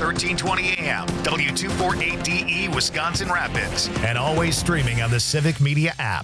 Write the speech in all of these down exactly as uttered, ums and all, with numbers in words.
thirteen twenty A M, W two forty-eight D E, Wisconsin Rapids, and always streaming on the Civic Media app.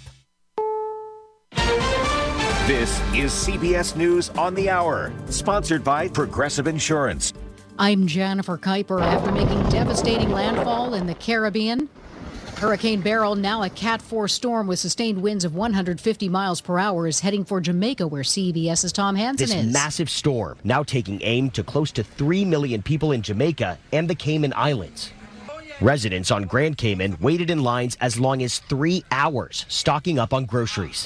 This is C B S News on the Hour, sponsored by Progressive Insurance. I'm Jennifer Kuiper. After making devastating landfall in the Caribbean, Hurricane Beryl, now a Cat four storm with sustained winds of one hundred fifty miles per hour, is heading for Jamaica, where CBS's Tom Hansen this is. This massive storm now taking aim to close to three million people in Jamaica and the Cayman Islands. Residents on Grand Cayman waited in lines as long as three hours, stocking up on groceries.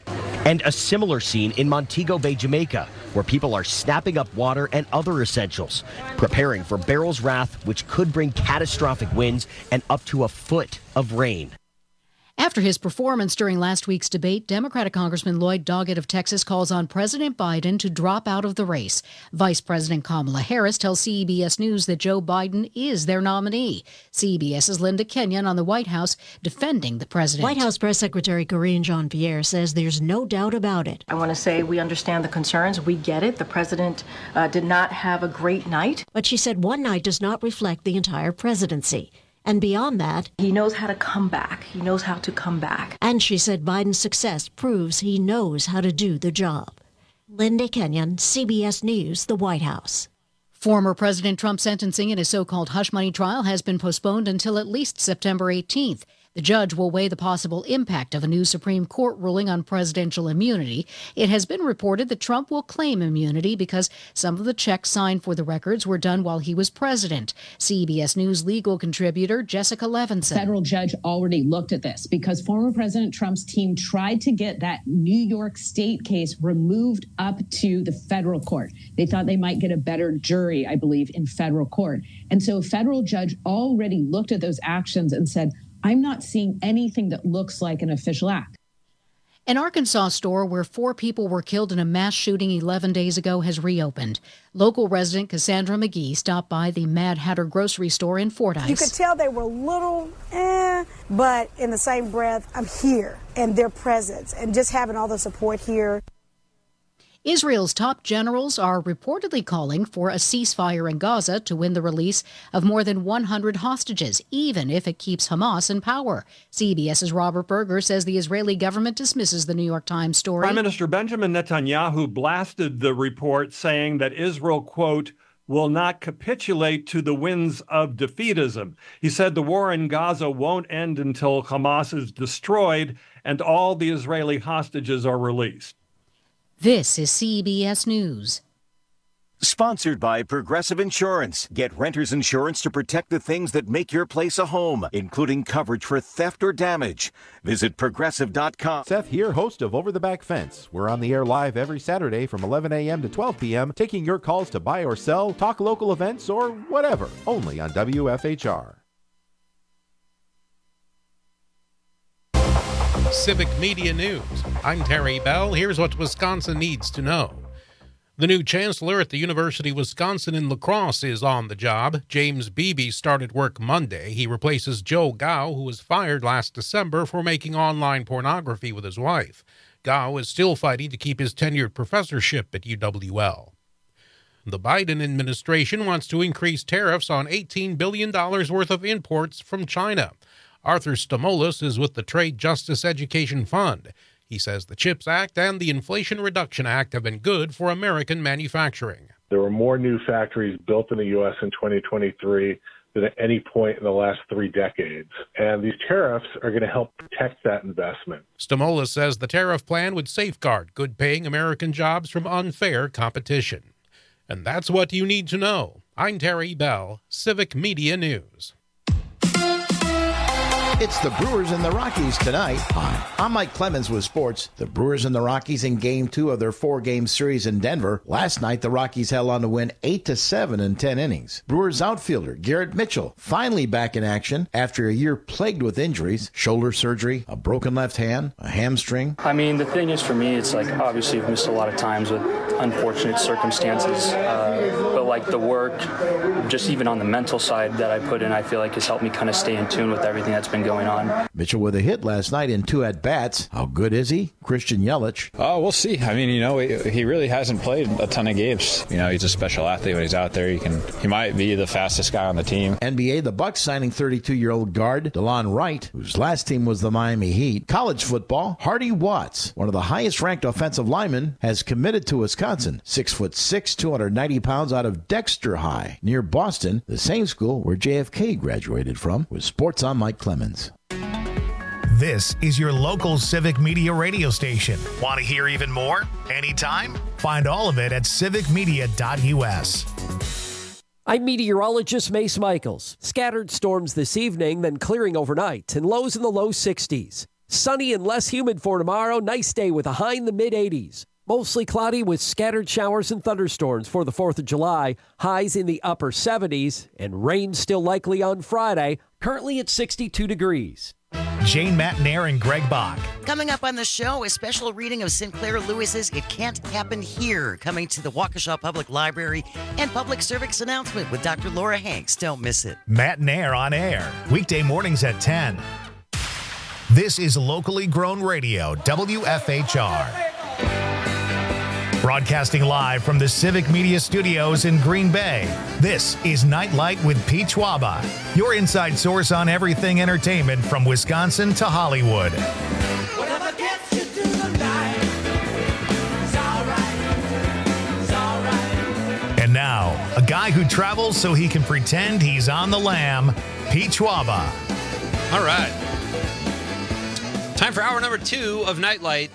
And a similar scene in Montego Bay, Jamaica, where people are snapping up water and other essentials, preparing for Beryl's wrath, which could bring catastrophic winds and up to a foot of rain. After his performance during last week's debate, Democratic Congressman Lloyd Doggett of Texas calls on President Biden to drop out of the race. Vice President Kamala Harris tells C B S News that Joe Biden is their nominee. CBS's Linda Kenyon on the White House defending the president. White House Press Secretary Karine Jean-Pierre says there's no doubt about it. I want to say we understand the concerns. We get it. The president uh, did not have a great night. But she said one night does not reflect the entire presidency. And beyond that, he knows how to come back. He knows how to come back. And she said Biden's success proves he knows how to do the job. Linda Kenyon, C B S News, the White House. Former President Trump's sentencing in his so-called hush money trial has been postponed until at least September eighteenth. The judge will weigh the possible impact of a new Supreme Court ruling on presidential immunity. It has been reported that Trump will claim immunity because some of the checks signed for the records were done while he was president. C B S News legal contributor Jessica Levinson. The federal judge already looked at this because former President Trump's team tried to get that New York State case removed up to the federal court. They thought they might get a better jury, I believe, in federal court. And so a federal judge already looked at those actions and said, I'm not seeing anything that looks like an official act. An Arkansas store where four people were killed in a mass shooting eleven days ago has reopened. Local resident Cassandra McGee stopped by the Mad Hatter grocery store in Fordyce. You could tell they were a little eh, but in the same breath, I'm here, and their presence, and just having all the support here. Israel's top generals are reportedly calling for a ceasefire in Gaza to win the release of more than one hundred hostages, even if it keeps Hamas in power. CBS's Robert Berger says the Israeli government dismisses the New York Times story. Prime Minister Benjamin Netanyahu blasted the report, saying that Israel, quote, will not capitulate to the winds of defeatism. He said the war in Gaza won't end until Hamas is destroyed and all the Israeli hostages are released. This is C B S News. Sponsored by Progressive Insurance. Get renter's insurance to protect the things that make your place a home, including coverage for theft or damage. Visit progressive dot com. Seth here, host of Over the Back Fence. We're on the air live every Saturday from eleven a.m. to twelve p.m., taking your calls to buy or sell, talk local events, or whatever, only on W F H R. Civic Media News. I'm Terry Bell. Here's what Wisconsin needs to know. The new chancellor at the University of Wisconsin in La Crosse is on the job. James Beebe started work Monday. He replaces Joe Gao, who was fired last December for making online pornography with his wife. Gao is still fighting to keep his tenured professorship at U W L. The Biden administration wants to increase tariffs on eighteen billion dollars worth of imports from China. Arthur Stamoulis is with the Trade Justice Education Fund. He says the CHIPS Act and the Inflation Reduction Act have been good for American manufacturing. There were more new factories built in the U S in twenty twenty-three than at any point in the last three decades. And these tariffs are going to help protect that investment. Stamoulis says the tariff plan would safeguard good-paying American jobs from unfair competition. And that's what you need to know. I'm Terry Bell, Civic Media News. It's the Brewers and the Rockies tonight. Hi, I'm Mike Clemens with sports. The Brewers and the Rockies in game two of their four-game series in Denver. Last night, the Rockies held on to win eight to seven in ten innings. Brewers outfielder Garrett Mitchell finally back in action after a year plagued with injuries, shoulder surgery, a broken left hand, a hamstring. I mean, the thing is for me, it's like obviously I've missed a lot of times with unfortunate circumstances. Uh, but like like the work, just even on the mental side that I put in, I feel like has helped me kind of stay in tune with everything that's been going on. Mitchell with a hit last night in two at-bats. How good is he? Christian Yelich. Oh, we'll see. I mean, you know, he, he really hasn't played a ton of games. You know, he's a special athlete when he's out there. He can, he might be the fastest guy on the team. N B A, the Bucks signing thirty-two-year-old guard DeLon Wright, whose last team was the Miami Heat. College football, Hardy Watts, one of the highest-ranked offensive linemen, has committed to Wisconsin. Six foot six, two hundred ninety pounds, out of Dexter High, near Boston, the same school where J F K graduated from. With Sports on, Mike Clemens. This is your local Civic Media radio station. Want to hear even more? Anytime? Find all of it at civic media dot u s. I'm meteorologist Mace Michaels. Scattered storms this evening, then clearing overnight, and lows in the low sixties. Sunny and less humid for tomorrow. Nice day with a high in the mid-eighties. Mostly cloudy with scattered showers and thunderstorms for the fourth of July. Highs in the upper seventies, and rain still likely on Friday. Currently at sixty-two degrees. Jane Matnair and Greg Bach. Coming up on the show, a special reading of Sinclair Lewis's It Can't Happen Here, coming to the Waukesha Public Library, and public service announcement with Doctor Laura Hanks. Don't miss it. Matnair on air, weekday mornings at ten. This is locally grown radio, W F H R. Broadcasting live from the Civic Media Studios in Green Bay, this is Nightlight with Pete Schwaba, your inside source on everything entertainment from Wisconsin to Hollywood. Whatever gets you through the night, it's all right, it's all right. And now, a guy who travels so he can pretend he's on the lam, Pete Schwaba. All right. Time for hour number two of Nightlight.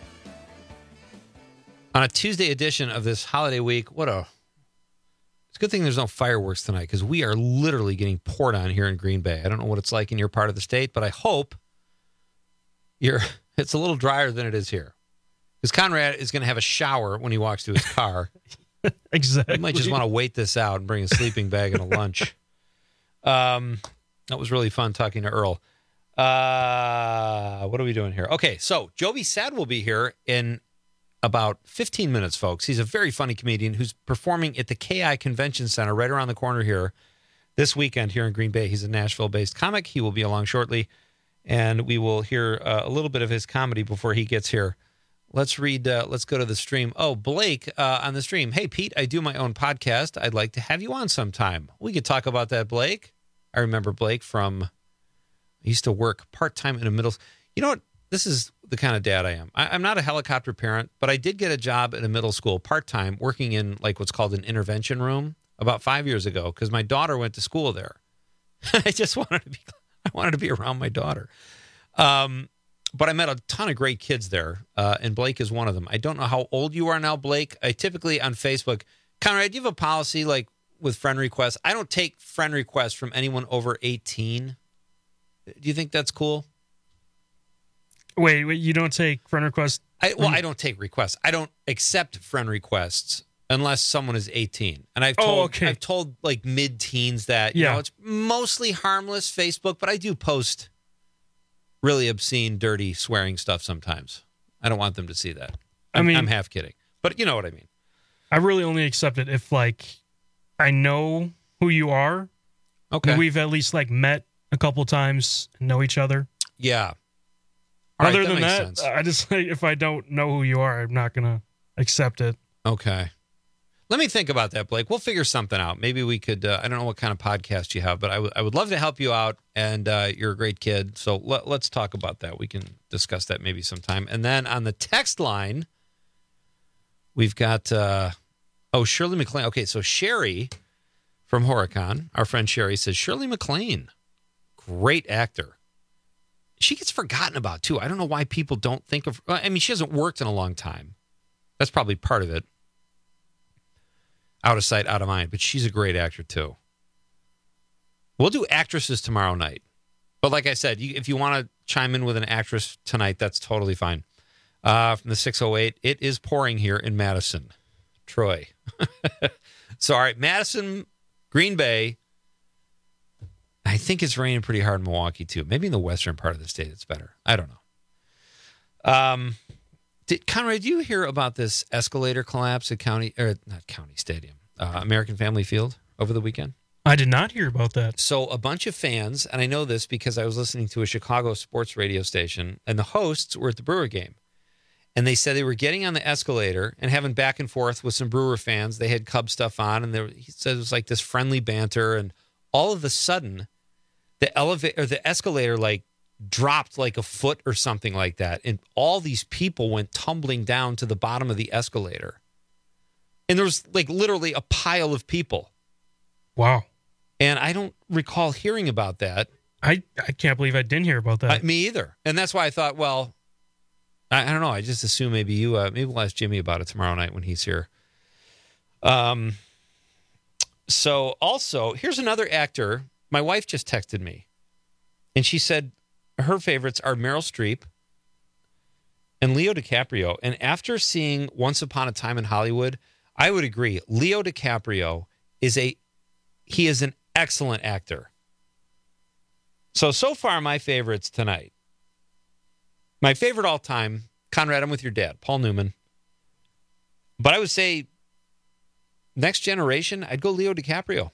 On a Tuesday edition of this holiday week, what a... It's a good thing there's no fireworks tonight, because we are literally getting poured on here in Green Bay. I don't know what it's like in your part of the state, but I hope you're it's a little drier than it is here. Because Conrad is going to have a shower when he walks to his car. Exactly. He might just want to wait this out and bring a sleeping bag and a lunch. Um, that was really fun talking to Earl. Uh, what are we doing here? Okay, so Jovi Sad will be here in about fifteen minutes, folks. He's a very funny comedian who's performing at the K I Convention Center right around the corner here this weekend here in Green Bay. He's a Nashville-based comic. He will be along shortly, and we will hear uh, a little bit of his comedy before he gets here. Let's read, uh, let's go to the stream. Oh, Blake uh, on the stream. Hey, Pete, I do my own podcast. I'd like to have you on sometime. We could talk about that, Blake. I remember Blake from, I used to work part-time in a middle, you know what? This is the kind of dad I am. I, I'm not a helicopter parent, but I did get a job at a middle school part-time working in like what's called an intervention room about five years ago because my daughter went to school there. I just wanted to be, I wanted to be around my daughter. Um, but I met a ton of great kids there, uh, and Blake is one of them. I don't know how old you are now, Blake. I typically on Facebook, Conrad, do you have a policy like with friend requests? I don't take friend requests from anyone over eighteen. Do you think that's cool? Wait, wait, you don't take friend requests? I, well, I don't take requests. I don't accept friend requests unless someone is eighteen. And I've told, oh, okay. I've told like mid-teens that, you yeah. know, it's mostly harmless Facebook, but I do post really obscene, dirty, swearing stuff sometimes. I don't want them to see that. I'm, I mean, I'm half kidding, but you know what I mean. I really only accept it if like I know who you are. Okay. And we've at least like met a couple times and know each other. Yeah. All Other right, that than that, sense. I just like if I don't know who you are, I'm not gonna accept it. Okay. Let me think about that, Blake. We'll figure something out. Maybe we could, uh, I don't know what kind of podcast you have, but I, w- I would love to help you out, and uh, you're a great kid. So let, let's talk about that. We can discuss that maybe sometime. And then on the text line, we've got, uh, oh, Shirley MacLaine. Okay, so Sherry from Horicon, our friend Sherry, says, Shirley MacLaine, great actor. She gets forgotten about, too. I don't know why people don't think of, I mean, she hasn't worked in a long time. That's probably part of it. Out of sight, out of mind. But she's a great actor, too. We'll do actresses tomorrow night. But like I said, you, if you want to chime in with an actress tonight, that's totally fine. Uh, from the six oh eight, it is pouring here in Madison. Troy. So, all right, Madison, Green Bay. I think it's raining pretty hard in Milwaukee, too. Maybe in the western part of the state it's better. I don't know. Um, did, Conrad, did you hear about this escalator collapse at County, or not County Stadium, uh, American Family Field over the weekend? I did not hear about that. So a bunch of fans, and I know this because I was listening to a Chicago sports radio station, and the hosts were at the Brewer game. And they said they were getting on the escalator and having back and forth with some Brewer fans. They had Cub stuff on, and there, he said it was like this friendly banter. And all of a sudden, the elevator or the escalator like dropped like a foot or something like that, and all these people went tumbling down to the bottom of the escalator. And there was like literally a pile of people. Wow. And I don't recall hearing about that. I, I can't believe I didn't hear about that. I, me either. And that's why I thought, well, I, I don't know. I just assume maybe you, uh, maybe we'll ask Jimmy about it tomorrow night when he's here. Um. So also, here's another actor. My wife just texted me, and she said her favorites are Meryl Streep and Leo DiCaprio. And after seeing Once Upon a Time in Hollywood, I would agree. Leo DiCaprio is a he is an excellent actor. So, so far, my favorites tonight. My favorite all time, Conrad, I'm with your dad, Paul Newman. But I would say next generation, I'd go Leo DiCaprio.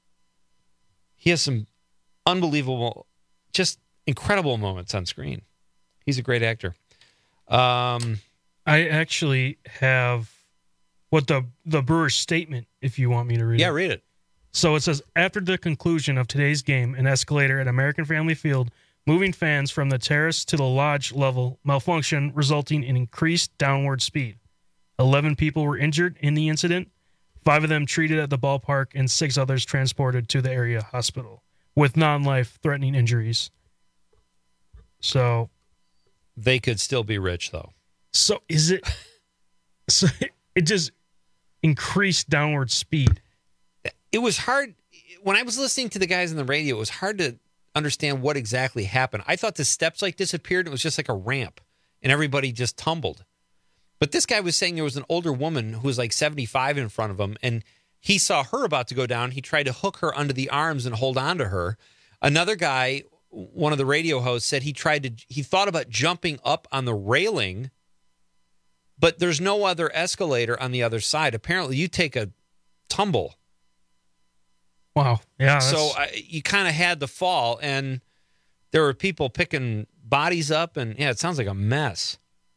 He has some unbelievable, just incredible moments on screen. He's a great actor. Um, I actually have what the, the Brewers statement, if you want me to read yeah, it. Yeah, read it. So it says, after the conclusion of today's game, an escalator at American Family Field, moving fans from the terrace to the lodge level malfunction, resulting in increased downward speed. Eleven people were injured in the incident, five of them treated at the ballpark, and six others transported to the area hospital with non-life-threatening injuries. So, they could still be rich, though. So is it? So it just increased downward speed. It was hard when I was listening to the guys on the radio. It was hard to understand what exactly happened. I thought the steps like disappeared. And it was just like a ramp, and everybody just tumbled. But this guy was saying there was an older woman who was like seventy-five in front of him, and he saw her about to go down. He tried to hook her under the arms and hold on to her. Another guy, one of the radio hosts, said he tried to. He thought about jumping up on the railing, but there's no other escalator on the other side. Apparently, you take a tumble. Wow. Yeah. So uh, you kind of had to fall, and there were people picking bodies up, and yeah, it sounds like a mess.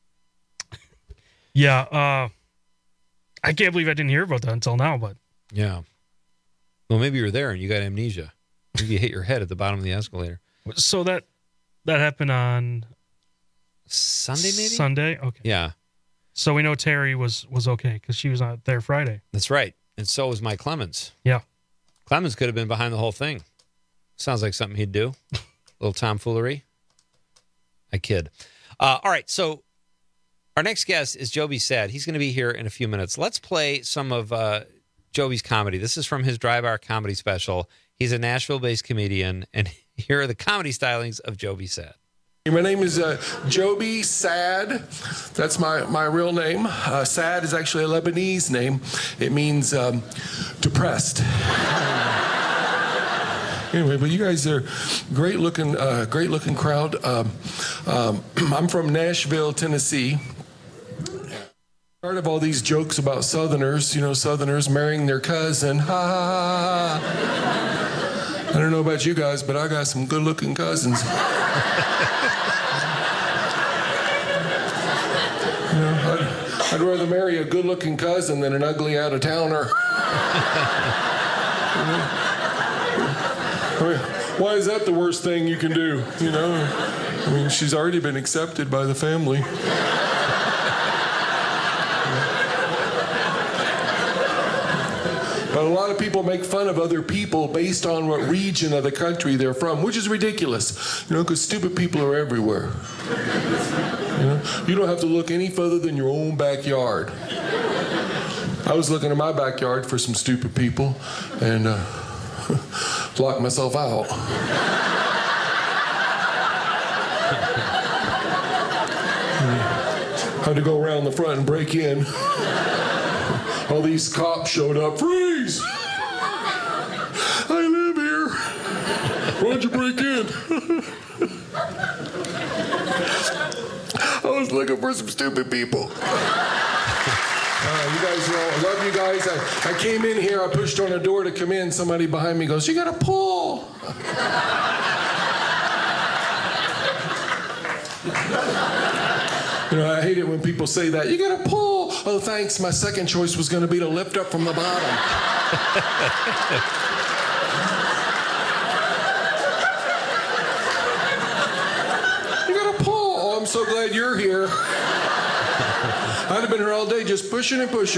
Yeah. Uh, I can't believe I didn't hear about that until now, but. Yeah. Well, maybe you were there and you got amnesia. Maybe you hit your head at the bottom of the escalator. So that that happened on Sunday, maybe? Sunday? Okay. Yeah. So we know Terry was was okay because she was not there Friday. That's right. And so was Mike Clemens. Yeah. Clemens could have been behind the whole thing. Sounds like something he'd do. A little tomfoolery. I kid. Uh, all right, so our next guest is Joby Sad. He's going to be here in a few minutes. Let's play some of uh, Joby's comedy. This is from his Dry Bar comedy special. He's a Nashville-based comedian, and here are the comedy stylings of Joby Sad. My name is uh, Joby Sad. That's my, my real name. Uh, Sad is actually a Lebanese name. It means um, depressed. Anyway, but you guys are great looking, uh, great looking crowd. Um, um, I'm from Nashville, Tennessee. Part of all these jokes about Southerners, you know, Southerners marrying their cousin. Ha ha ha ha. I don't know about you guys, but I got some good looking cousins. You know, I'd, I'd rather marry a good-looking cousin than an ugly out-of-towner. You know? I mean, why is that the worst thing you can do, you know? I mean, she's already been accepted by the family. But a lot of people make fun of other people based on what region of the country they're from, which is ridiculous, you know, because stupid people are everywhere. You know? You don't have to look any further than your own backyard. I was looking in my backyard for some stupid people and uh, locked myself out. Had to go around the front and break in. All these cops showed up. Freeze! I live here. Why'd you break in? I was looking for some stupid people. Uh, you guys are all, I love you guys. I, I came in here, I pushed on a door to come in. Somebody behind me goes, you got to pull. You know, I hate it when people say that. You got to pull. Oh, thanks. My second choice was going to be to lift up from the bottom. You got to pull. Oh, I'm so glad you're here. I'd have been here all day just pushing and pushing.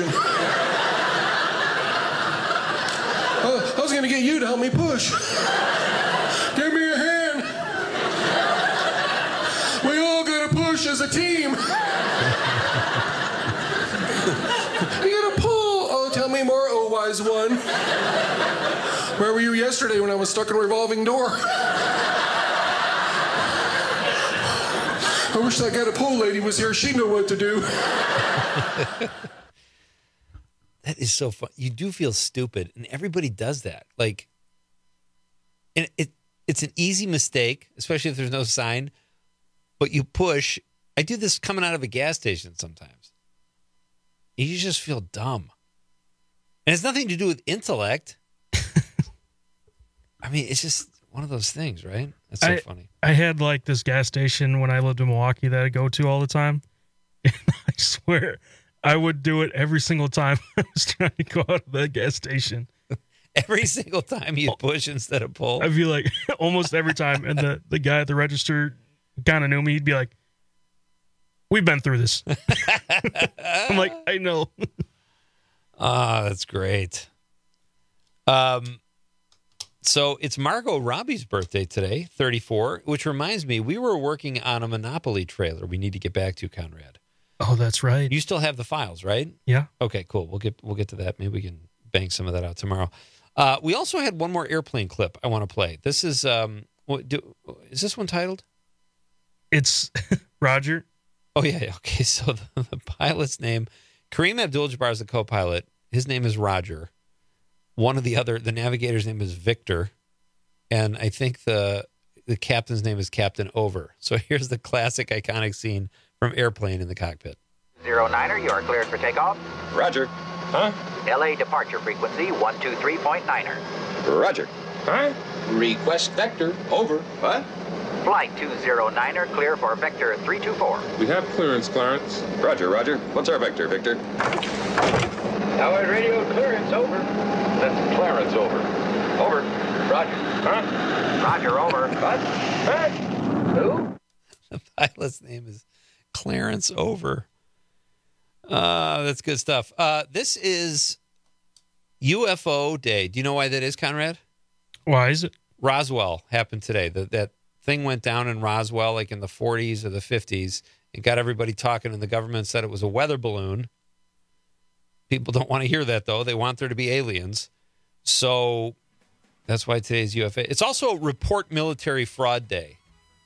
Oh, I was going to get you to help me push. Give me a hand. We all got to push as a team. You got to pull. Oh, tell me more, oh wise one. Where were you yesterday when I was stuck in a revolving door? I wish that got a pull lady was here. She'd know what to do. That is so fun. You do feel stupid, and everybody does that. Like, and it it's an easy mistake, especially if there's no sign. But you push. I do this coming out of a gas station sometimes. You just feel dumb, and it's nothing to do with intellect. I mean, it's just one of those things, right? That's so I, funny. I had like this gas station when I lived in Milwaukee that I go to all the time. And I swear I would do it every single time I was trying to go out of that gas station. Every single time you push instead of pull? I'd be like, almost every time. And the, the guy at the register kind of knew me. He'd be like, we've been through this. I'm like, I know. Ah, that's great. Um, so it's Margot Robbie's birthday today, thirty-four, which reminds me, we were working on a Monopoly trailer we need to get back to, Conrad. Oh, that's right. You still have the files, right? Yeah. Okay, cool. We'll get we'll get to that. Maybe we can bang some of that out tomorrow. Uh, we also had one more airplane clip I want to play. This is um, what do, is this one titled? It's Roger. Oh yeah, yeah. Okay. So the, the pilot's name, Kareem Abdul-Jabbar is the co-pilot. His name is Roger. One of the other, the navigator's name is Victor, and I think the the captain's name is Captain Over. So here's the classic, iconic scene from Airplane in the cockpit. Zero Niner, you are cleared for takeoff. Roger. Huh? L A departure frequency one two three point niner. Roger. Huh? Request vector. Over. What? Flight two zero Niner, clear for vector three two four. We have clearance, Clarence. Roger, Roger. What's our vector, Victor? Tower radio clearance, over. That's Clarence, over. Over. Roger. Huh? Roger, over. What? Huh? Who? The pilot's name is Clarence Over. Uh, that's good stuff. Uh, this is U F O Day. Do you know why that is, Conrad? Why is it? Roswell happened today. The, that thing went down in Roswell like in the forties or the fifties. It got everybody talking, and the government said it was a weather balloon. People don't want to hear that, though. They want there to be aliens. So that's why today's U F O. It's also Report Military Fraud Day.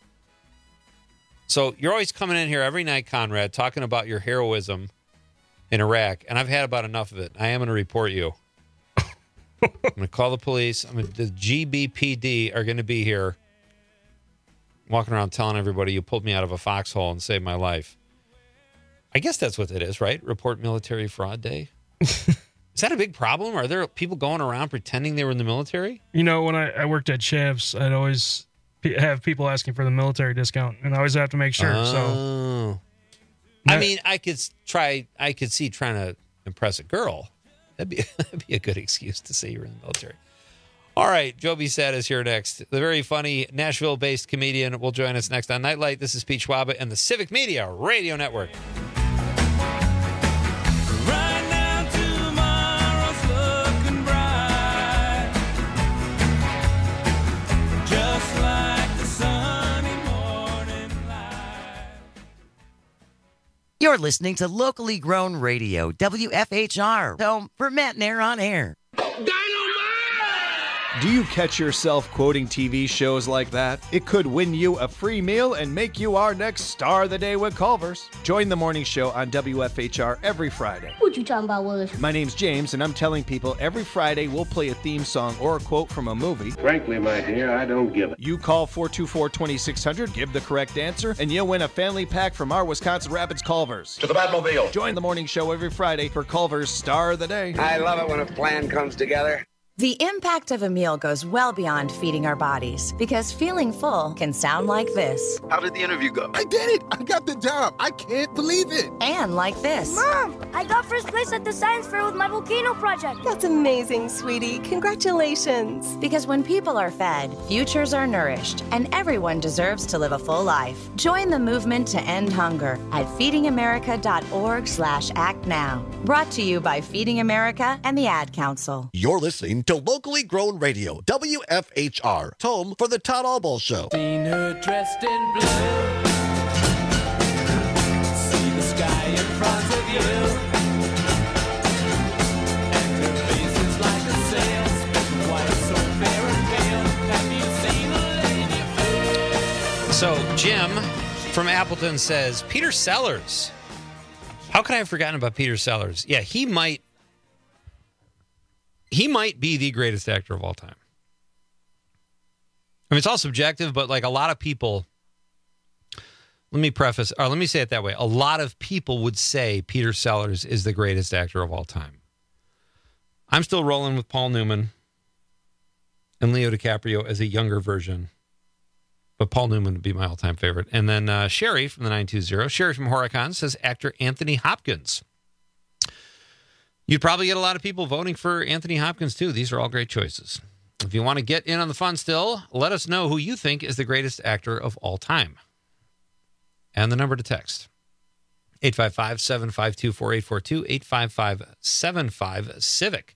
So you're always coming in here every night, Conrad, talking about your heroism in Iraq, and I've had about enough of it. I am going to report you. I'm going to call the police. I'm gonna, the G B P D are going to be here walking around telling everybody you pulled me out of a foxhole and saved my life. I guess that's what it is, right? Report Military Fraud Day. Is that a big problem? Are there people going around pretending they were in the military? You know, when I, I worked at Chavs, I'd always p- have people asking for the military discount, and I always have to make sure. Oh. So, I mean, I could try. I could see trying to impress a girl. That'd be that'd be a good excuse to say you're in the military. All right, Joby Sad is here next. The very funny Nashville-based comedian will join us next on Nightlight. This is Pete Schwaba and the Civic Media Radio Network. Right now, tomorrow's looking bright, just like the sunny morning light. You're listening to locally grown radio, W F H R, home for Matt Nair on air. Do you catch yourself quoting T V shows like that? It could win you a free meal and make you our next star of the day with Culver's. Join the morning show on W F H R every Friday. What you talking about, Willis? My name's James, and I'm telling people every Friday we'll play a theme song or a quote from a movie. Frankly, my dear, I don't give it. You call four two four, two six zero zero, give the correct answer, and you'll win a family pack from our Wisconsin Rapids Culver's. To the Batmobile. Join the morning show every Friday for Culver's Star of the Day. I love it when a plan comes together. The impact of a meal goes well beyond feeding our bodies, because feeling full can sound like this. How did the interview go? I did it! I got the job! I can't believe it! And like this. Mom, I got first place at the science fair with my volcano project. That's amazing, sweetie. Congratulations. Because when people are fed, futures are nourished, and everyone deserves to live a full life. Join the movement to end hunger at feedingamerica.org slash act now. Brought to you by Feeding America and the Ad Council. You're listening to locally grown radio, W F H R, home for the Todd Albaugh Show. Seen her dressed in blue. See the sky in front of you. And her face is like a sail, spinning white, so fair and pale. Have you seen a lady? So Jim from Appleton says, Peter Sellers. How could I have forgotten about Peter Sellers? Yeah, he might He might be the greatest actor of all time. I mean, it's all subjective, but like a lot of people, let me preface, or let me say it that way. A lot of people would say Peter Sellers is the greatest actor of all time. I'm still rolling with Paul Newman and Leo DiCaprio as a younger version, but Paul Newman would be my all-time favorite. And then uh, Sherry from the nine two zero, Sherry from Horicon says actor Anthony Hopkins. You'd probably get a lot of people voting for Anthony Hopkins, too. These are all great choices. If you want to get in on the fun still, let us know who you think is the greatest actor of all time. And the number to text, eight five five, seven five two, four eight four two, eight five five, seven five, CIVIC.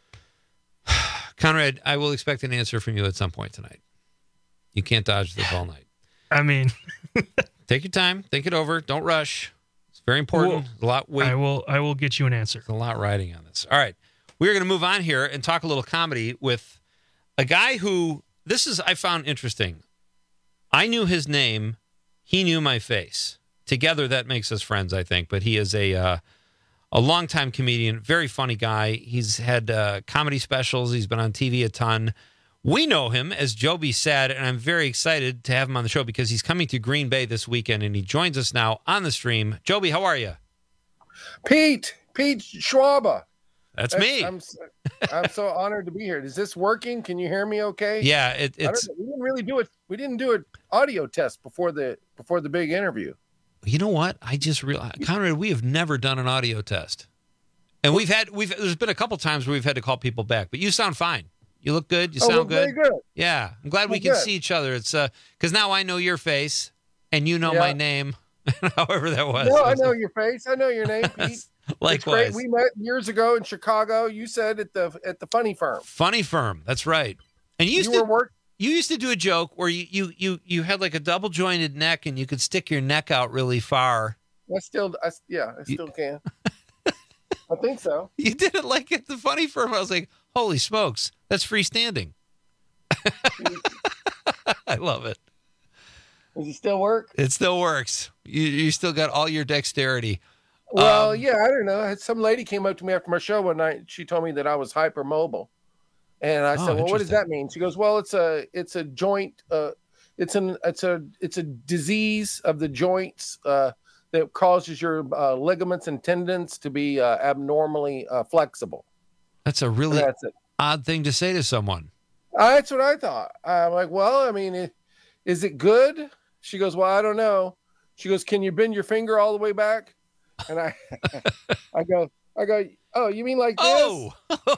Conrad, I will expect an answer from you at some point tonight. You can't dodge this all night. I mean... Take your time. Think it over. Don't rush. Very important. Well, a lot weight. I will I will get you an answer. There's a lot riding on this. All right. We're going to move on here and talk a little comedy with a guy who, this is, I found interesting. I knew his name. He knew my face. Together, that makes us friends, I think. But he is a uh, a longtime comedian, very funny guy. He's had uh, comedy specials. He's been on T V a ton. We know him as Joby Sad, and I'm very excited to have him on the show because he's coming to Green Bay this weekend, and he joins us now on the stream. Joby, how are you? Pete, Pete Schwaba. That's, That's me. I'm, I'm so honored to be here. Is this working? Can you hear me okay? Yeah, it, it's. We didn't really do it. We didn't do an audio test before the before the big interview. You know what? I just realized, Conrad, we have never done an audio test, and we've had we've. There's been a couple times where we've had to call people back, but you sound fine. You look good. You oh, sound good. good. Yeah, I'm glad we're we can good. see each other. It's uh, because now I know your face and you know yeah. my name. However that was. No, I know your face. I know your name, Pete. Likewise. We met years ago in Chicago. You said at the at the Funny Firm. Funny Firm. That's right. And you used you to were work- you used to do a joke where you you you you had like a double jointed neck and you could stick your neck out really far. I still, I, yeah, I still can. I think so. You did it like at the Funny Firm. I was like, holy smokes, that's freestanding. I love it. Does it still work? It still works. You you still got all your dexterity. Well, um, yeah, I don't know. Some lady came up to me after my show one night. She told me that I was hypermobile, and I Oh, said, "Well, what does that mean?" She goes, "Well, it's a it's a joint. Uh, it's an it's a it's a disease of the joints uh, that causes your uh, ligaments and tendons to be uh, abnormally uh, flexible." That's a really That's it. odd thing to say to someone. Uh, that's what I thought. I'm like, well, I mean, it, is it good? She goes, well, I don't know. She goes, can you bend your finger all the way back? And I, I go, I go, oh, you mean like this? Oh.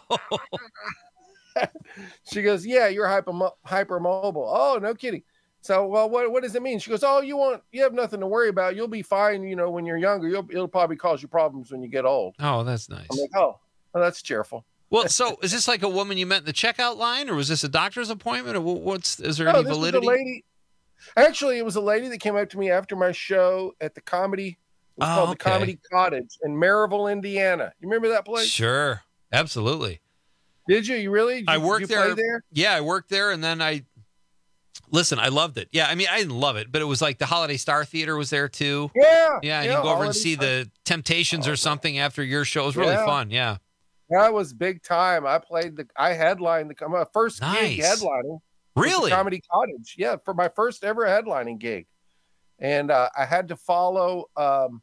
She goes, yeah, you're hyper hypermobile. Oh, no kidding. So, well, what what does it mean? She goes, oh, you want, you have nothing to worry about. You'll be fine. You know, when you're younger, you'll it'll probably cause you problems when you get old. Oh, that's nice. I'm like, oh, well, that's cheerful. Well, so is this like a woman you met in the checkout line, or was this a doctor's appointment, or what's is there No, any this validity? was a lady. Actually, it was a lady that came up to me after my show at the comedy. It was Oh, called okay. the Comedy Cottage in Maryville, Indiana. You remember that place? Sure, absolutely. Did you? You really? Did I you, worked did you there, play there. Yeah, I worked there, and then I listen. I loved it. Yeah, I mean, I didn't love it, but it was like the Holiday Star Theater was there too. Yeah, yeah. And yeah, you can go over and Holiday see Star- the Temptations or something after your show. It was really Yeah. fun. Yeah. That was big time. I played the. I headlined the my first gig Nice. headlining. was the Really? Comedy Cottage. Yeah, for my first ever headlining gig, and uh, I had to follow um,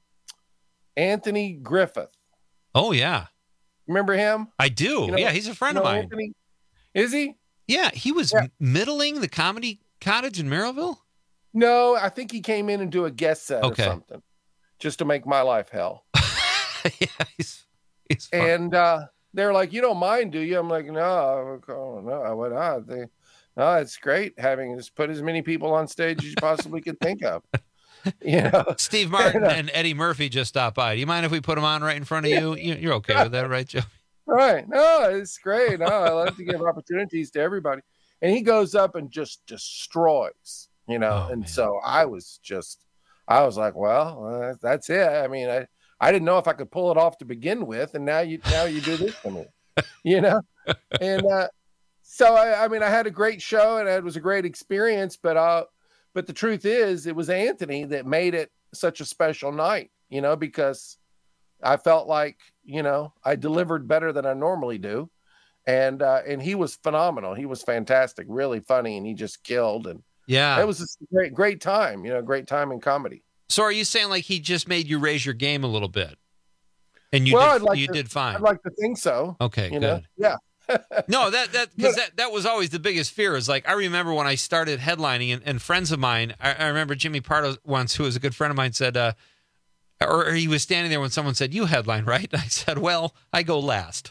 Anthony Griffith. Oh yeah, Remember him? I do. You know- yeah, he's a friend you of know mine. Anthony? Is he? Yeah, he was Yeah. middling the Comedy Cottage in Merrillville. No, I think he came in and do a guest set Okay. or something, just to make my life hell. yeah, he's, he's fun. And uh, they're like, "You don't mind, do you?" I'm like, "No, oh, no, I would not." They, no, it's great having just put as many people on stage as you possibly could think of. You know, Steve Martin And, uh, and Eddie Murphy just stopped by. Do you mind if we put them on right in front of you? You- You're okay with that, right, Joe? Right? No, it's great. No, I love to give opportunities to everybody. And he goes up and just destroys. You know, Oh, and man. so I was just, I was like, well, uh, that's it. I mean, I, I didn't know if I could pull it off to begin with, and now you, now you do this to me. You know, and uh, so I, I mean, I had a great show and it was a great experience, but uh, but the truth is, it was Anthony that made it such a special night. You know, because I felt like, you know, I delivered better than I normally do, and uh, and he was phenomenal. He was fantastic, really funny, and he just killed. And Yeah. it was a great, great time. You know, great time in comedy. So are you saying like he just made you raise your game a little bit? And you Well, did, I'd like you to- did fine. I'd like to think so. Okay, You good. know, yeah. No, that that because that, that was always the biggest fear. Is like I remember when I started headlining, and, and friends of mine. I, I remember Jimmy Pardo once, who was a good friend of mine, said, uh, or, or he was standing there when someone said, "You headline, right?" And I said, "Well, I go last."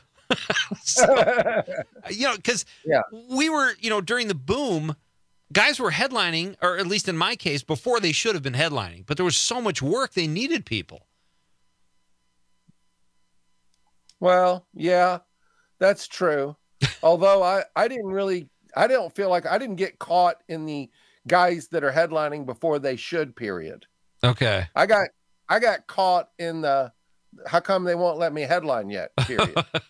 So, you know, because Yeah. we were, you know, during the boom, guys were headlining, or at least in my case, before they should have been headlining. But there was so much work; they needed people. Well, yeah, that's true. Although I, I didn't really, I don't feel like I didn't get caught in the guys that are headlining before they should, period. Okay. I got, I got caught in the, how come they won't let me headline yet, period.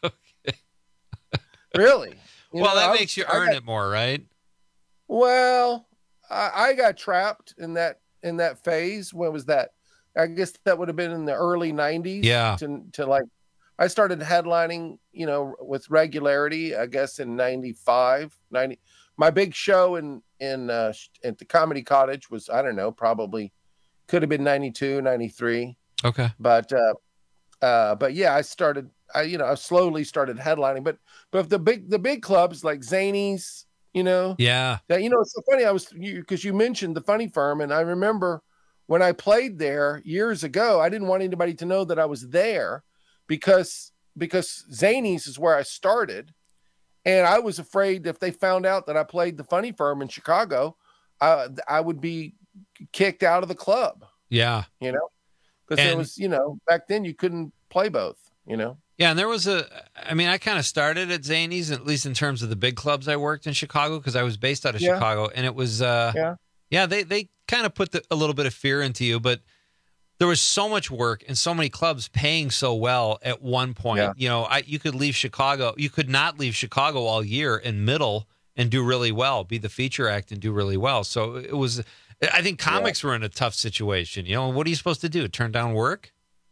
Really? You well, know, that I makes was- you I earn got- it more, right? Well, I, I got trapped in that, in that phase. When was that? I guess that would have been in the early nineties. Yeah. To, to like, I started headlining, you know, with regularity, I guess in ninety-five, ninety. My big show in, in, uh, at the Comedy Cottage was, I don't know, probably could have been ninety-two, ninety-three. Okay. But, uh, uh, but yeah, I started, I, you know, I slowly started headlining, but, but the big, the big clubs like Zanies, you know, Yeah. that, you know, it's so funny. I was, you, cause you mentioned the Funny Firm, and I remember when I played there years ago, I didn't want anybody to know that I was there because, because Zanies is where I started. And I was afraid if they found out that I played the Funny Firm in Chicago, uh, I would be kicked out of the club, Yeah. you know, because it And- was, you know, back then you couldn't play both, you know? Yeah, and there was a, I mean, I kind of started at Zanies, at least in terms of the big clubs I worked in Chicago, because I was based out of Yeah. Chicago, and it was, uh, Yeah. yeah, they they kind of put the, a little bit of fear into you, but there was so much work and so many clubs paying so well at one point. Yeah. You know, I you could leave Chicago, you could not leave Chicago all year in middle and do really well, be the feature act and do really well. So it was, I think comics were in a tough situation. You know, what are you supposed to do? Turn down work?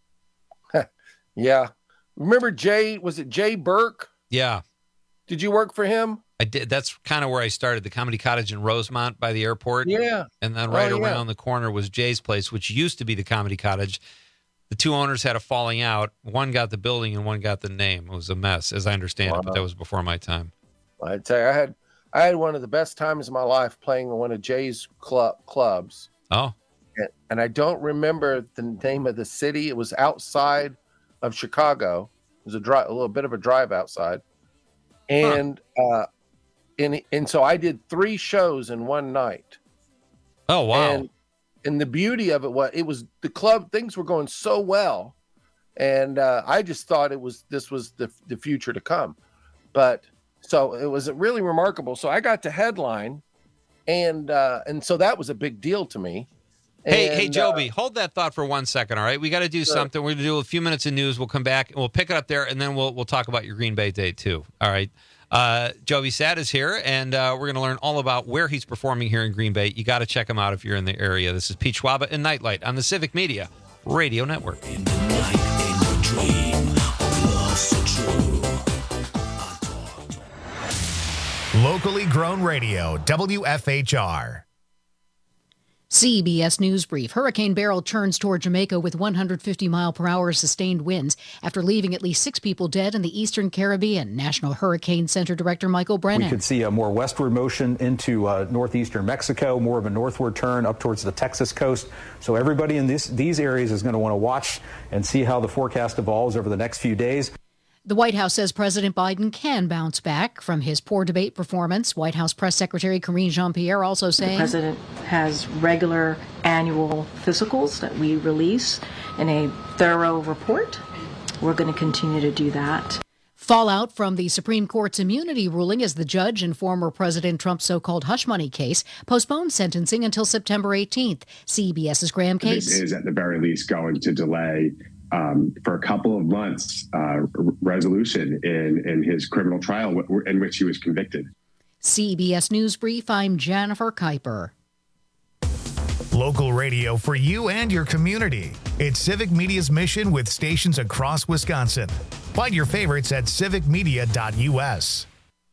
Yeah. Remember Jay, was it Jay Burke? Yeah. Did you work for him? I did. That's kind of where I started, the Comedy Cottage in Rosemont by the airport. Yeah. And then Oh, right yeah. around the corner was Jay's place, which used to be the Comedy Cottage. The two owners had a falling out. One got the building and one got the name. It was a mess, as I understand it, but Wow. that was before my time. I tell you, I had I had one of the best times of my life playing one of Jay's club clubs, Oh, and, and I don't remember the name of the city. It was outside of Chicago. It was a drive, a little bit of a drive outside, and uh, and and so I did three shows in one night. oh, wow. And and the beauty of it was it was the club, things were going so well, and uh, I just thought it was this was the the future to come, but so it was really remarkable. So I got to headline, and uh, and so that was a big deal to me. Hey, And, hey, uh, Joby, hold that thought for one second, all right? We got to do Sure. something. We're going to do a few minutes of news. We'll come back and we'll pick it up there, and then we'll we'll talk about your Green Bay date too. All right. Uh, Jovi Sad is here, and uh, we're going to learn all about where he's performing here in Green Bay. You got to check him out if you're in the area. This is Pete Schwaba and Nightlight on the Civic Media Radio Network. In the night, in the dream of love so true. Locally grown radio, W F H R. C B S News Brief. Hurricane Beryl turns toward Jamaica with one hundred fifty mile per hour sustained winds after leaving at least six people dead in the eastern Caribbean. National Hurricane Center Director Michael Brennan. We could see a more westward motion into uh, northeastern Mexico, more of a northward turn up towards the Texas coast. So everybody in this, these areas is going to want to watch and see how the forecast evolves over the next few days. The White House says President Biden can bounce back from his poor debate performance. White House Press Secretary Karine Jean-Pierre also saying the president has regular annual physicals that we release in a thorough report. We're going to continue to do that. Fallout from the Supreme Court's immunity ruling as the judge in former President Trump's so-called hush money case postponed sentencing until September eighteenth. CBS's Graham Case. This is at the very least going to delay Um, for a couple of months, uh, resolution in, in his criminal trial w- in which he was convicted. C B S News Brief, I'm Jennifer Kuiper. Local radio for you and your community. It's Civic Media's mission with stations across Wisconsin. Find your favorites at civic media dot U S.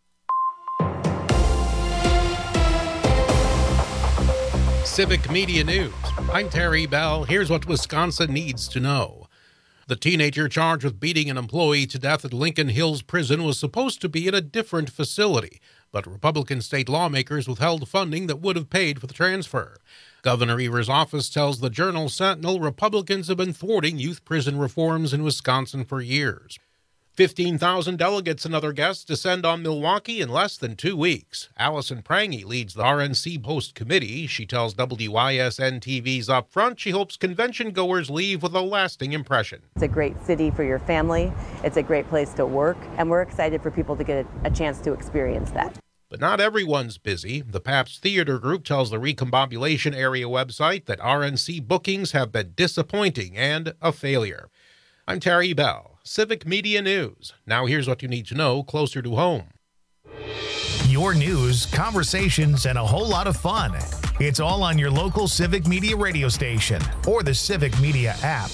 Civic Media News. I'm Terry Bell. Here's what Wisconsin needs to know. The teenager charged with beating an employee to death at Lincoln Hills Prison was supposed to be at a different facility, but Republican state lawmakers withheld funding that would have paid for the transfer. Governor Evers' office tells the Journal Sentinel Republicans have been thwarting youth prison reforms in Wisconsin for years. fifteen thousand delegates and other guests descend on Milwaukee in less than two weeks. Allison Prangy leads the R N C Post Committee. She tells W I S N T V's Upfront she hopes convention-goers leave with a lasting impression. It's a great city for your family. It's a great place to work, and we're excited for people to get a, a chance to experience that. But not everyone's busy. The Pabst Theater Group tells the Recombobulation Area website that R N C bookings have been disappointing and a failure. I'm Terry Bell, Civic Media News. Now here's what you need to know closer to home. Your news, conversations, and a whole lot of fun. It's all on your local Civic Media radio station or the Civic Media app.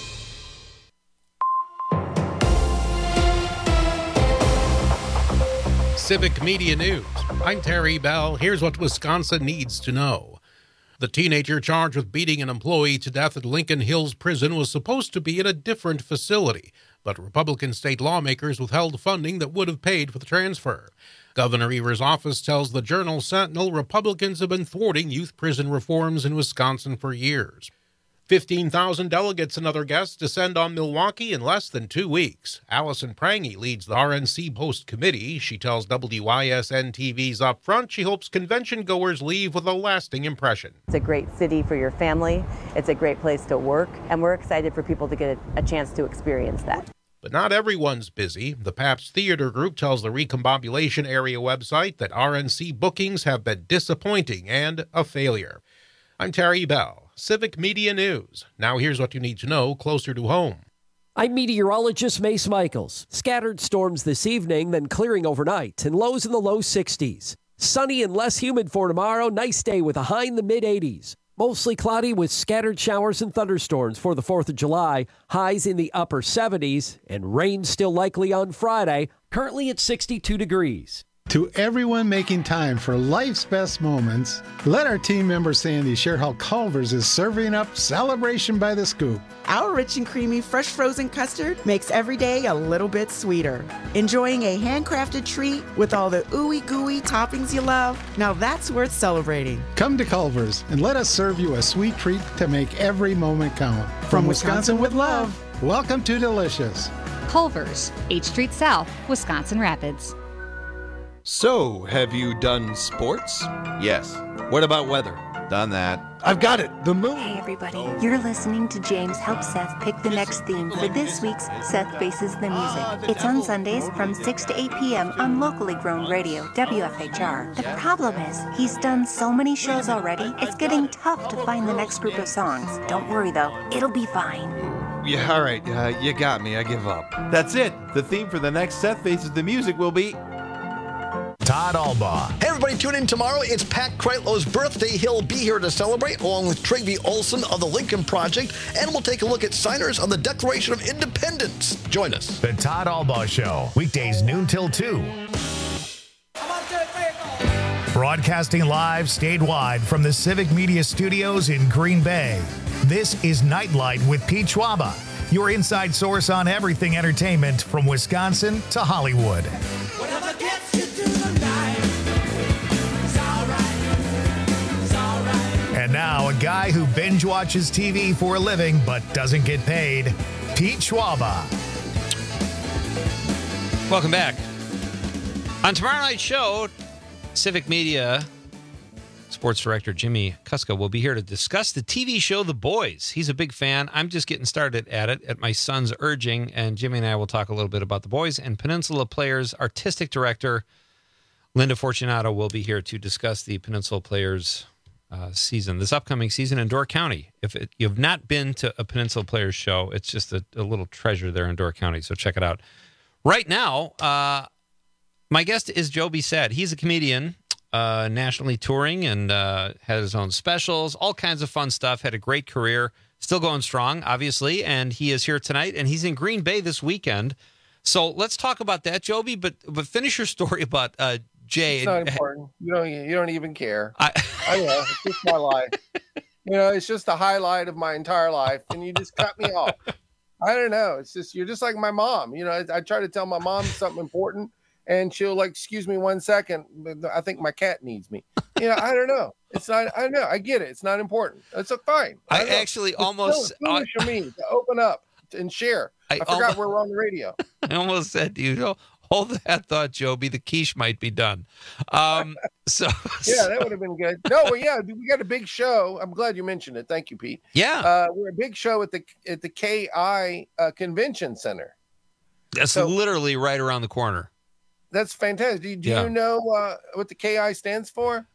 Civic Media News. I'm Terry Bell. Here's what Wisconsin needs to know. The teenager charged with beating an employee to death at Lincoln Hills Prison was supposed to be at a different facility, but Republican state lawmakers withheld funding that would have paid for the transfer. Governor Evers' office tells the Journal Sentinel Republicans have been thwarting youth prison reforms in Wisconsin for years. fifteen thousand delegates and other guests descend on Milwaukee in less than two weeks. Allison Prangy leads the R N C Post Committee. She tells W I S N T V's Upfront she hopes convention-goers leave with a lasting impression. It's a great city for your family. It's a great place to work, and we're excited for people to get a, a chance to experience that. But not everyone's busy. The Pabst Theater Group tells the Recombobulation Area website that R N C bookings have been disappointing and a failure. I'm Terry Bell, Civic Media News. Now here's what you need to know closer to home. I'm meteorologist Mace Michaels. Scattered storms this evening, then clearing overnight, and lows in the low sixties. Sunny and less humid for tomorrow. Nice day with a high in the mid eighties. Mostly cloudy with scattered showers and thunderstorms for the fourth of July. Highs in the upper seventies, and rain still likely on Friday. Currently at sixty-two degrees. To everyone making time for life's best moments, let our team member Sandy share how Culver's is serving up Celebration by the Scoop. Our rich and creamy fresh frozen custard makes every day a little bit sweeter. Enjoying a handcrafted treat with all the ooey gooey toppings you love? Now that's worth celebrating. Come to Culver's and let us serve you a sweet treat to make every moment count. From, From Wisconsin, Wisconsin with love, welcome to Delicious. Culver's, eighth Street South, Wisconsin Rapids. So, have you done sports? Yes. What about weather? Done that. I've got it. The moon. Hey, everybody. You're listening to James help Seth pick the next theme for this week's Seth Faces the Music. It's on Sundays from six to eight p.m. on locally grown radio, W F H R. The problem is, he's done so many shows already, it's getting tough to find the next group of songs. Don't worry, though. It'll be fine. Yeah, all right. Uh, you got me. I give up. That's it. The theme for the next Seth Faces the Music will be Todd Albaugh. Hey, everybody, tune in tomorrow. It's Pat Kreitlow's birthday. He'll be here to celebrate, along with Trygve Olson of the Lincoln Project, and we'll take a look at signers on the Declaration of Independence. Join us. The Todd Albaugh Show, weekdays noon till two. Broadcasting live statewide from the Civic Media Studios in Green Bay. This is Nightlight with Pete Schwaba, your inside source on everything entertainment from Wisconsin to Hollywood. Whatever gets you through the night, it's all right, it's all right. And now, a guy who binge watches T V for a living but doesn't get paid, Pete Schwaba. Welcome back. On tomorrow night's show, Civic Media sports director Jimmy Kuska will be here to discuss the T V show The Boys. He's a big fan. I'm just getting started at it at my son's urging, and Jimmy and I will talk a little bit about The Boys. And Peninsula Players artistic director Linda Fortunato will be here to discuss the Peninsula Players uh, season, this upcoming season in Door County. If it, you've not been to a Peninsula Players show, it's just a, a little treasure there in Door County, so check it out. Right now, uh, my guest is Joby Sad. He's a comedian, uh, nationally touring, and uh, had his own specials, all kinds of fun stuff, had a great career, still going strong, obviously, and he is here tonight, and he's in Green Bay this weekend. So let's talk about that, Joby, but but finish your story about uh, Jay. It's not important. You don't, you don't even care. I, I know. It's just my life. You know, it's just the highlight of my entire life, and you just cut me off. I don't know. It's just, you're just like my mom. You know, I, I try to tell my mom something important, and she'll like, excuse me one second. I think my cat needs me. You know, I don't know. It's not, I know. I get it. It's not important. It's a fine. I, I actually it's almost. foolish of me to open up and share. I, I forgot almost, we're on the radio. I almost said to you, know, hold that thought, Joby. The quiche might be done. Um, so yeah, that would have been good. No, well, yeah, we got a big show. I'm glad you mentioned it. Thank you, Pete. Yeah, uh, we're a big show at the at the K I uh, Convention Center. That's so, literally right around the corner. That's fantastic. Do, do yeah. you know uh, what the K I stands for?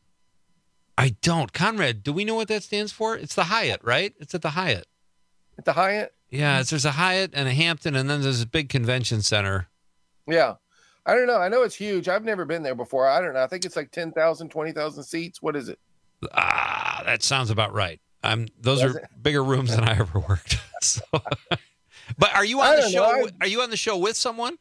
I don't. Conrad, do we know what that stands for? It's the Hyatt, right? It's at the Hyatt. At the Hyatt? Yeah, it's, there's a Hyatt and a Hampton, and then there's a big convention center. Yeah. I don't know. I know it's huge. I've never been there before. I don't know. I think it's like ten thousand, twenty thousand seats. What is it? Ah, that sounds about right. Um, those Does are it? bigger rooms than I ever worked. So, but are you I on the don't show? know. I- Are you on the show with someone?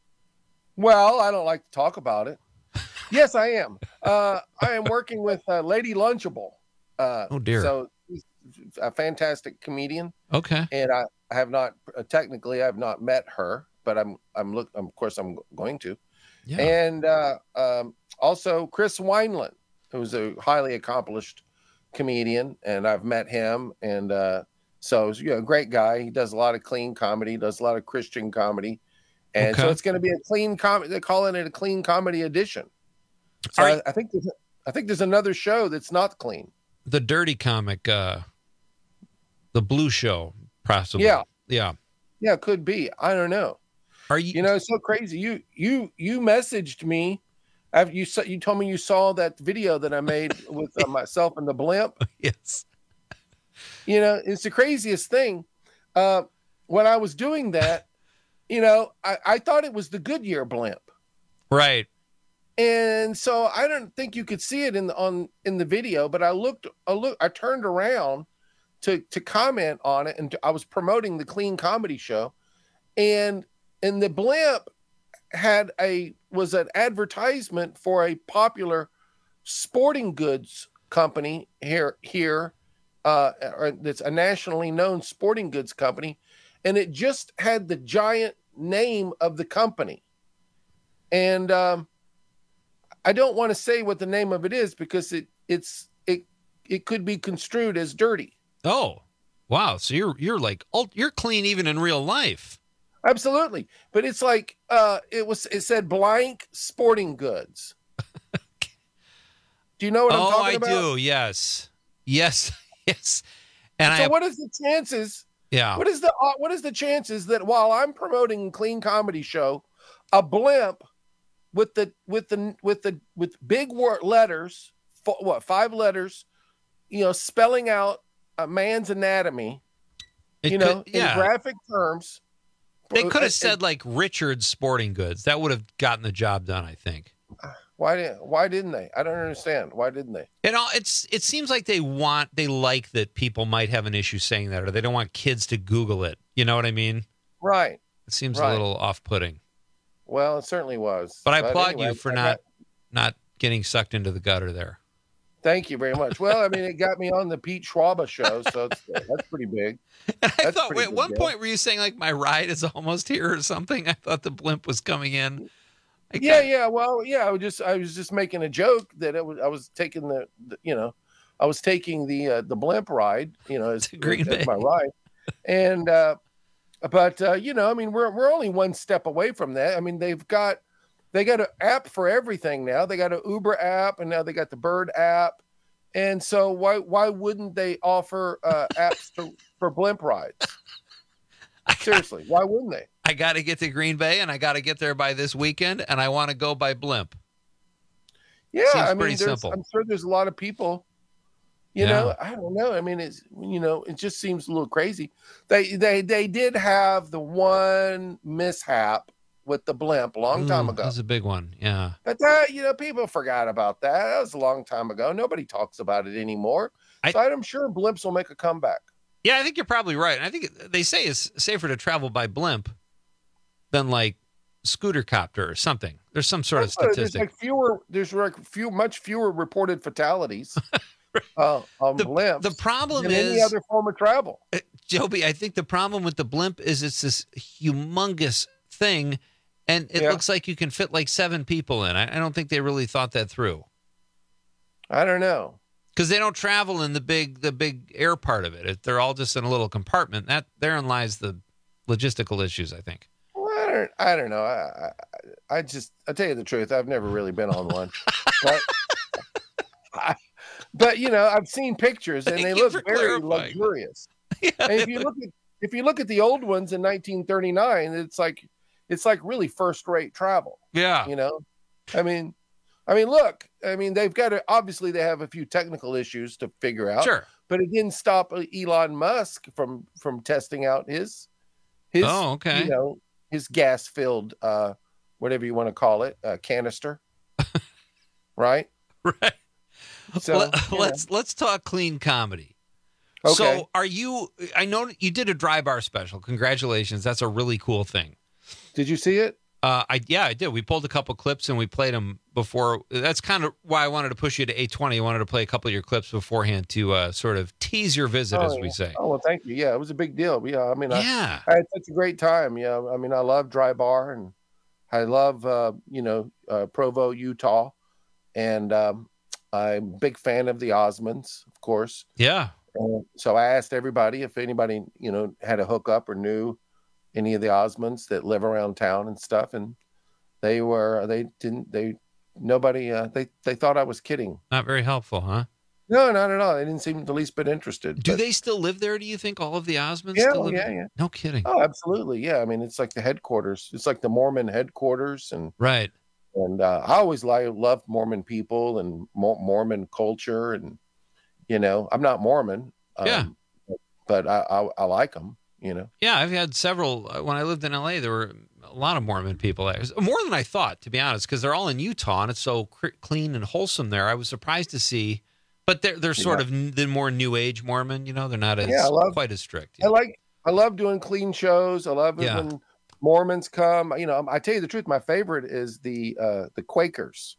Well, I don't like to talk about it. Yes, I am. Uh, I am working with uh, Lady Lunchable. Uh, Oh, dear. So she's a fantastic comedian. Okay. And I, I have not uh, technically I have not met her, but I'm I'm look of course I'm going to. Yeah. And uh, um, also Chris Wineland, who's a highly accomplished comedian, and I've met him. And uh, so you know, great guy. He does a lot of clean comedy, does a lot of Christian comedy, and so Okay. it's going to be a clean comedy. They're calling it a clean comedy edition. So I, I think there's, I think there's another show that's not clean. The Dirty Comic, uh, the Blue Show, possibly. Yeah. Yeah. Yeah, it could be. I don't know. Are you? You know, it's so crazy. You you you messaged me after you saw, you told me you saw that video that I made with uh, myself and the blimp. Yes. You know, it's the craziest thing. Uh, when I was doing that, you know, I, I thought it was the Goodyear blimp, Right. and so I don't think you could see it in the on in the video. But I looked, I look, I turned around to to comment on it, and I was promoting the Clean Comedy Show, and and the blimp had a was an advertisement for a popular sporting goods company here here uh or that's a nationally known sporting goods company, and it just had the giant name of the company. And um I don't want to say what the name of it is because it it's it it could be construed as dirty. Oh, wow. So you're you're like ult- you're clean even in real life. Absolutely. But it's like uh it was it said blank sporting goods. Do you know what oh, I'm talking I about? do. Yes. Yes. Yes. And so I what is the chances? Yeah. What is the uh, what is the chances that while I'm promoting a Clean Comedy Show, a blimp with the with the with the with big word letters, f- what five letters, you know, spelling out a man's anatomy, It you know, could- yeah. in graphic terms. They could Uh, have said like Richard's Sporting Goods. That would have gotten the job done, I think. Why did Why didn't they? I don't understand. Why didn't they? You know, it's it seems like they want they like that people might have an issue saying that, or they don't want kids to Google it. You know what I mean? Right. It seems Right. a little off-putting. Well, it certainly was. But I applaud anyway, you for I not got- not getting sucked into the gutter there. Thank you very much. Well, I mean, it got me on the Pete Schwaba show, so it's, that's pretty big. I That's thought pretty at big one deal. point were you saying like my ride is almost here or something? I thought the blimp was coming in. I Yeah, yeah. Well, yeah. I was just, I was just making a joke that it was, I was taking the, the you know, I was taking the uh, the blimp ride, you know, as, Green as Bay. my ride, and uh, but uh, you know, I mean, we're we're only one step away from that. I mean, they've got they got an app for everything now. They got an Uber app, and now they got the Bird app, and so why why wouldn't they offer uh, apps for, for blimp rides? Seriously, why wouldn't they? I got to get to Green Bay, and I got to get there by this weekend, and I want to go by blimp. Yeah, Seems I mean, pretty there's, simple. I'm sure there's a lot of people. You Yeah. know, I don't know. I mean, it's you know, it just seems a little crazy. They they they did have the one mishap with the blimp a long time Ooh, ago, That's a big one. Yeah. but that you know, people forgot about that. That was a long time ago. Nobody talks about it anymore. so I'm sure blimps will make a comeback. Yeah, I think you're probably right. And I think it- they say it's safer to travel by blimp than like scooter copter or something. There's some sort of Uh, There's statistic. like fewer. There's like few, much fewer reported fatalities uh, on blimps. The problem than is any other form of travel. Uh, Joby, I think the problem with the blimp is it's this humongous thing, and it Yeah. looks like you can fit like seven people in. I, I don't think they really thought that through. I don't know. Because they don't travel in the big the big air part of it. It- They're all just in a little compartment. That therein lies the logistical issues, I think. Well, I don't, I don't know. I, I, I just, I tell you the truth, I've never really been on one. but, I- but you know, I've seen pictures and Thank they you look for very clarifying. luxurious. and if you look at, if you look at the old ones in nineteen thirty-nine, it's like, it's like really first-rate travel. Yeah. You know, I mean, I mean, look, I mean, they've got to, obviously they have a few technical issues to figure out. Sure. But it didn't stop Elon Musk from from testing out his his Oh, okay. you know his gas filled uh whatever you want to call it uh, canister, right? Right. So Let, you let's let's talk clean comedy. Okay. So, are you? I know you did a dry bar special. Congratulations, that's a really cool thing. Did you see it? Uh, I yeah, I did. We pulled a couple clips and we played them before. That's kind of why I wanted to push you to eight twenty. I wanted to play a couple of your clips beforehand to uh, sort of tease your visit, oh, as we yeah. say. Oh well, thank you. Yeah, it was a big deal. Yeah, I mean, Yeah. I, I had such a great time. Yeah, I mean, I love dry bar and I love uh, you know uh, Provo, Utah, and um, I'm a big fan of the Osmonds, of course. Yeah. And so I asked everybody if anybody, you know, had a hookup or knew any of the Osmonds that live around town and stuff. And they were, they didn't, they, nobody, uh, they, they thought I was kidding. Not very helpful, huh? No, not at all. They didn't seem the least bit interested. Do but- they still live there? Do you think all of the Osmonds Yeah, still live yeah, there? yeah. No kidding. Oh, absolutely. Yeah. I mean, it's like the headquarters. It's like the Mormon headquarters. And, Right. and uh, I always li- loved Mormon people and Mo- Mormon culture. And, you know, I'm not Mormon. Um, Yeah. But I, I, I like them, you know. Yeah, I've had several. uh, When I lived in L A, there were a lot of Mormon people there. It was more than I thought, to be honest, because they're all in Utah and it's so cr- clean and wholesome there. I was surprised to see, but they're they're sort Yeah. of n- the more New Age Mormon. You know, they're not as Yeah, I love- quite as strict. I like I love doing clean shows. I love it Yeah. when Mormons come. You know, I tell you the truth, my favorite is the uh the Quakers.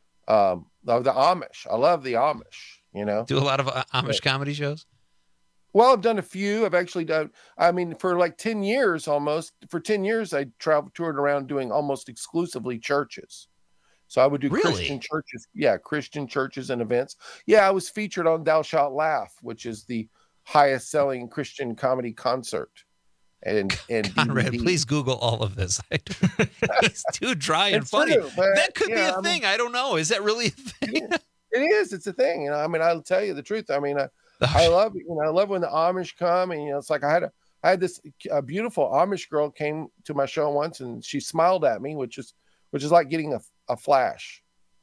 Um of the Amish. I love the Amish, you know. Do a lot of uh, Amish comedy shows. Well, I've done a few. I've actually done I mean for like ten years almost. For ten years I traveled toured around doing almost exclusively churches. So I would do Really? Christian churches. Yeah, Christian churches and events. Yeah, I was featured on Thou Shalt Laugh, which is the highest selling Christian comedy concert. And and Conrad, D V D. please Google all of this. He's too dry and It's funny. true, but, that could be yeah, a I mean- thing. I don't know. Is that really a thing? It is. It's a thing. You know, I mean, I'll tell you the truth. I mean, I, I love, you know, I love when the Amish come, and you know, it's like I had a, I had this a beautiful Amish girl came to my show once, and she smiled at me, which is, which is like getting a, a flash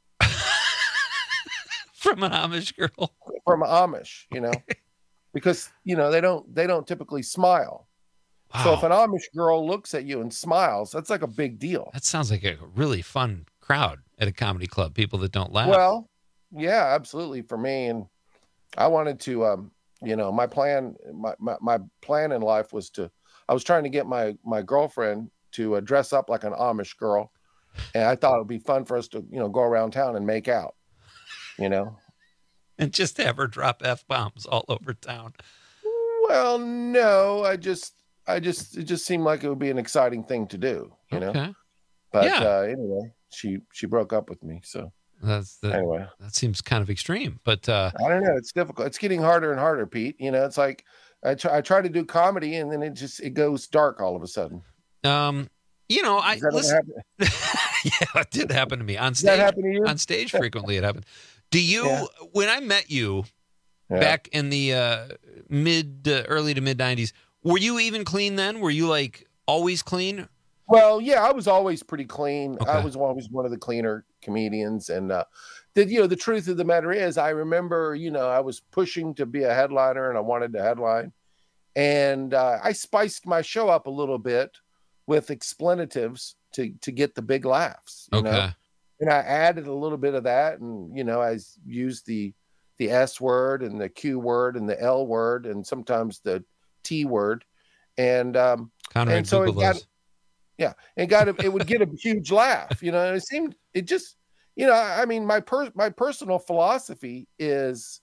From an Amish girl. from an Amish, you know, because you know they don't, they don't typically smile. So if Wow. an Amish girl looks at you and smiles, that's like a big deal. That sounds like a really fun crowd at a comedy club, people that don't laugh. Well, yeah, absolutely. For me, and I wanted to, um, you know, my plan, my, my, my plan in life was to, I was trying to get my, my girlfriend to uh, dress up like an Amish girl. And I thought it would be fun for us to, you know, go around town and make out, you know, and just have her drop F-bombs all over town. Well, no, I just, I just, it just seemed like it would be an exciting thing to do, you know, Okay. but Yeah. uh, anyway, she, she broke up with me. So That's the, anyway, that seems kind of extreme, but uh, I don't know. It's difficult. It's getting harder and harder, Pete. You know, it's like I try, I try to do comedy and then it just, it goes dark all of a sudden. um, you know, I Does that ever listen, happen? yeah, it did happen to me on Does that stage. happen to you? On stage, frequently it happened. Do you? Yeah. When I met you Yeah. back in the uh, mid, uh, early to mid nineties, were you even clean then? Were you like always clean? Well, yeah, I was always pretty clean. I Okay. was always one of the cleaner comedians. And uh, the, you know, the truth of the matter is I remember, you know, I was pushing to be a headliner and I wanted to headline. And uh, I spiced my show up a little bit with explanatives to, to get the big laughs, you Okay. know? And I added a little bit of that. And, you know, I s- used the, the S word and the Q word and the L word and sometimes the T word. And, um, Conrad, and so it Google got, those. yeah, it got a, it would get a huge laugh, you know. And it seemed it just, you know, I mean, my per my personal philosophy is,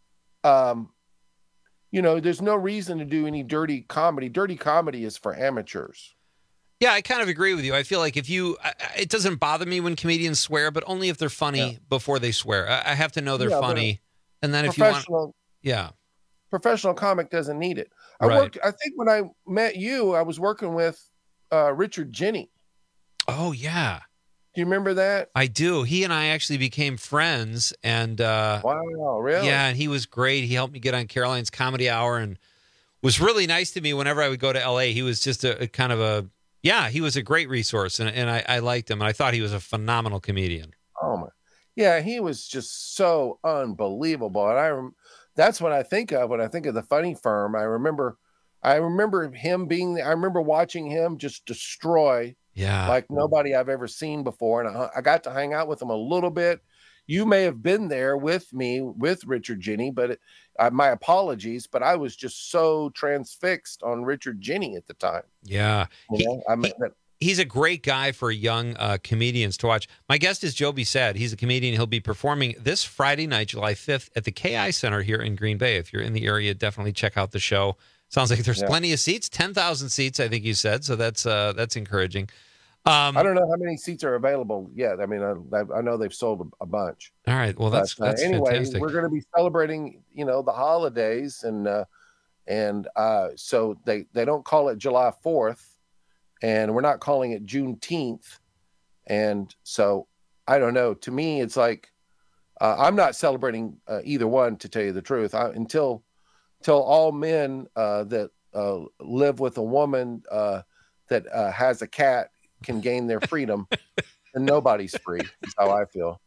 um, you know, there's no reason to do any dirty comedy. Dirty comedy is for amateurs. Yeah, I kind of agree with you. I feel like if you, I- I- it doesn't bother me when comedians swear, but only if they're funny Yeah. before they swear. I, I have to know they're Yeah, but funny, and then if you want, Professional yeah, professional comic doesn't need it. I Right. worked. I think when I met you, I was working with uh, Richard Jenny. oh yeah, Do you remember that? I do. He and I actually became friends, and uh, Wow, really? yeah, and he was great. He helped me get on Caroline's Comedy Hour, and was really nice to me whenever I would go to L A. He was just a, a kind of a, yeah, he was a great resource, and and I, I liked him, and I thought he was a phenomenal comedian. Oh my, yeah, he was just so unbelievable, and I, rem- that's what I think of when I think of the Funny Firm. I remember, I remember him being. I remember watching him just destroy Yeah, like nobody I've ever seen before, and I, I got to hang out with him a little bit. You may have been there with me with Richard Jenny, but it, uh, my apologies, but I was just so transfixed on Richard Jenny at the time. yeah. You He- know, I mean, that, He's a great guy for young uh, comedians to watch. My guest is Joby Sad. He's a comedian. He'll be performing this Friday night, July fifth, at the K I Center here in Green Bay. If you're in the area, definitely check out the show. Sounds like there's Yeah. plenty of seats, ten thousand seats, I think you said. So that's uh, that's encouraging. Um, I don't know how many seats are available yet. I mean, I, I know they've sold a, a bunch. all right. Well, that's But, uh, that's anyway, fantastic. we're going to be celebrating, you know, the holidays, and uh, and uh, so they they don't call it July fourth, and we're not calling it Juneteenth, and so I don't know. To me, it's like uh, I'm not celebrating uh, either one, to tell you the truth. I, until until all men uh, that uh, live with a woman uh, that uh, has a cat can gain their freedom, and nobody's free. Is how I feel.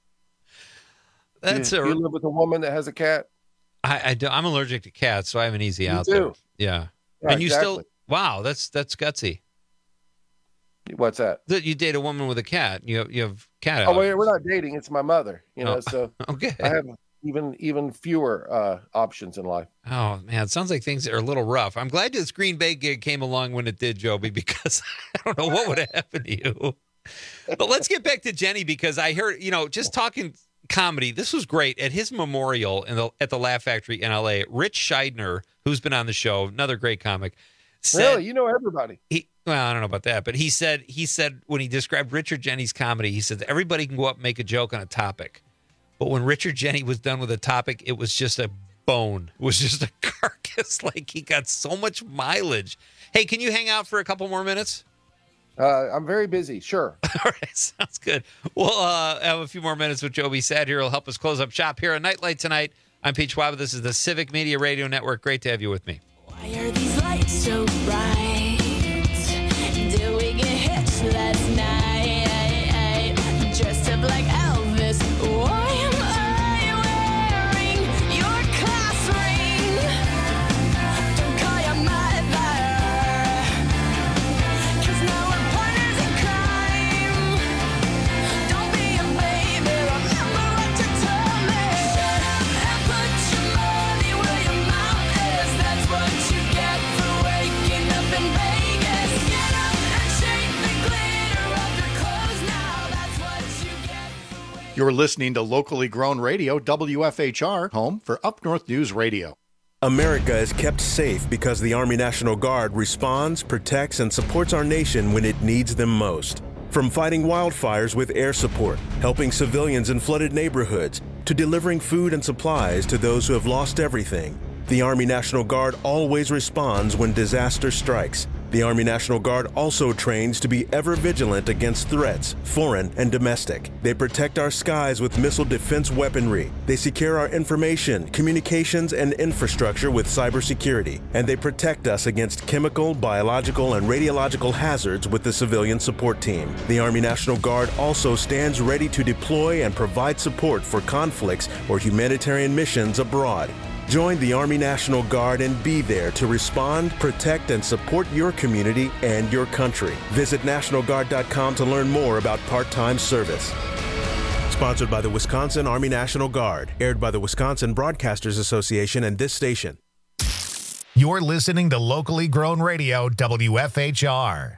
That's you, a. you live with a woman that has a cat. I, I do, I'm allergic to cats, so I have an easy You out do. there. Yeah, Yeah, and you still. exactly. Wow, that's that's gutsy. What's that? That you date a woman with a cat. You have, you have cat. Oh, wait, allergies. we're not dating. It's my mother. You know, Oh, so okay. I have even even fewer uh, options in life. Oh man, it sounds like things are a little rough. I'm glad this Green Bay gig came along when it did, Joby, because I don't know what would have happened to you. But let's get back to Jenny, because I heard, you know, just talking comedy, this was great. At his memorial in the, at the Laugh Factory in L A, Rich Scheidner, who's been on the show, another great comic, said, Really, you know everybody. he, well, I don't know about that, but he said, he said when he described Richard Jenny's comedy, he said everybody can go up and make a joke on a topic. But when Richard Jenny was done with a topic, it was just a bone. It was just a carcass. Like, he got so much mileage. Hey, can you hang out for a couple more minutes? Uh, I'm very busy. Sure. All right, sounds good. We'll uh, have a few more minutes with Joby Sad here. He'll help us close up shop here on Nightlight tonight. I'm Pete Schwab. This is the Civic Media Radio Network. Great to have you with me. Why are these lights so bright? Did we get hitched last night? Dressed up like Elvis. Why am I wearing your class ring? Don't call your mother, 'cause now we're partners in crime. Don't You're listening to locally grown radio, W F H R, home for Up North News Radio. America is kept safe because the Army National Guard responds, protects, and supports our nation when it needs them most. From fighting wildfires with air support, helping civilians in flooded neighborhoods, to delivering food and supplies to those who have lost everything, the Army National Guard always responds when disaster strikes. The Army National Guard also trains to be ever vigilant against threats, foreign and domestic. They protect our skies with missile defense weaponry. They secure our information, communications, and infrastructure with cybersecurity. And they protect us against chemical, biological, and radiological hazards with the civilian support team. The Army National Guard also stands ready to deploy and provide support for conflicts or humanitarian missions abroad. Join the Army National Guard and be there to respond, protect, and support your community and your country. Visit National Guard dot com to learn more about part-time service. Sponsored by the Wisconsin Army National Guard. Aired by the Wisconsin Broadcasters Association and this station. You're listening to locally grown radio, W F H R.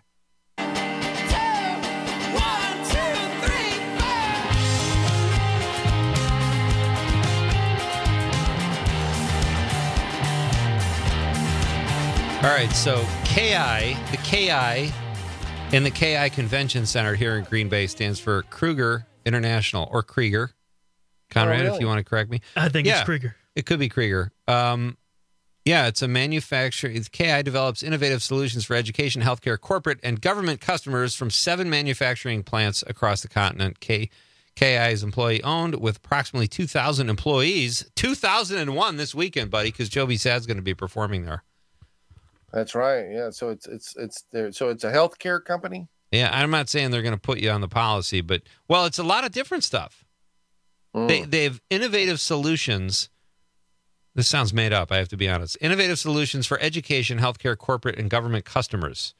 All right, so K I, the K I in the K I Convention Center here in Green Bay stands for Kruger International, or Krieger. Conrad, Oh, really? if you want to correct me. I think Yeah, it's Krieger. It could be Krieger. Um, yeah, it's a manufacturer. K I develops innovative solutions for education, healthcare, corporate, and government customers from seven manufacturing plants across the continent. K, KI is employee-owned with approximately two thousand employees. two thousand one this weekend, buddy, because Joby Sad's going to be performing there. That's right. Yeah. So it's it's it's there. So it's a healthcare company. Yeah, I'm not saying they're going to put you on the policy, but, well, it's a lot of different stuff. Mm. They they have innovative solutions. This sounds made up, I have to be honest. Innovative solutions for education, healthcare, corporate, and government customers.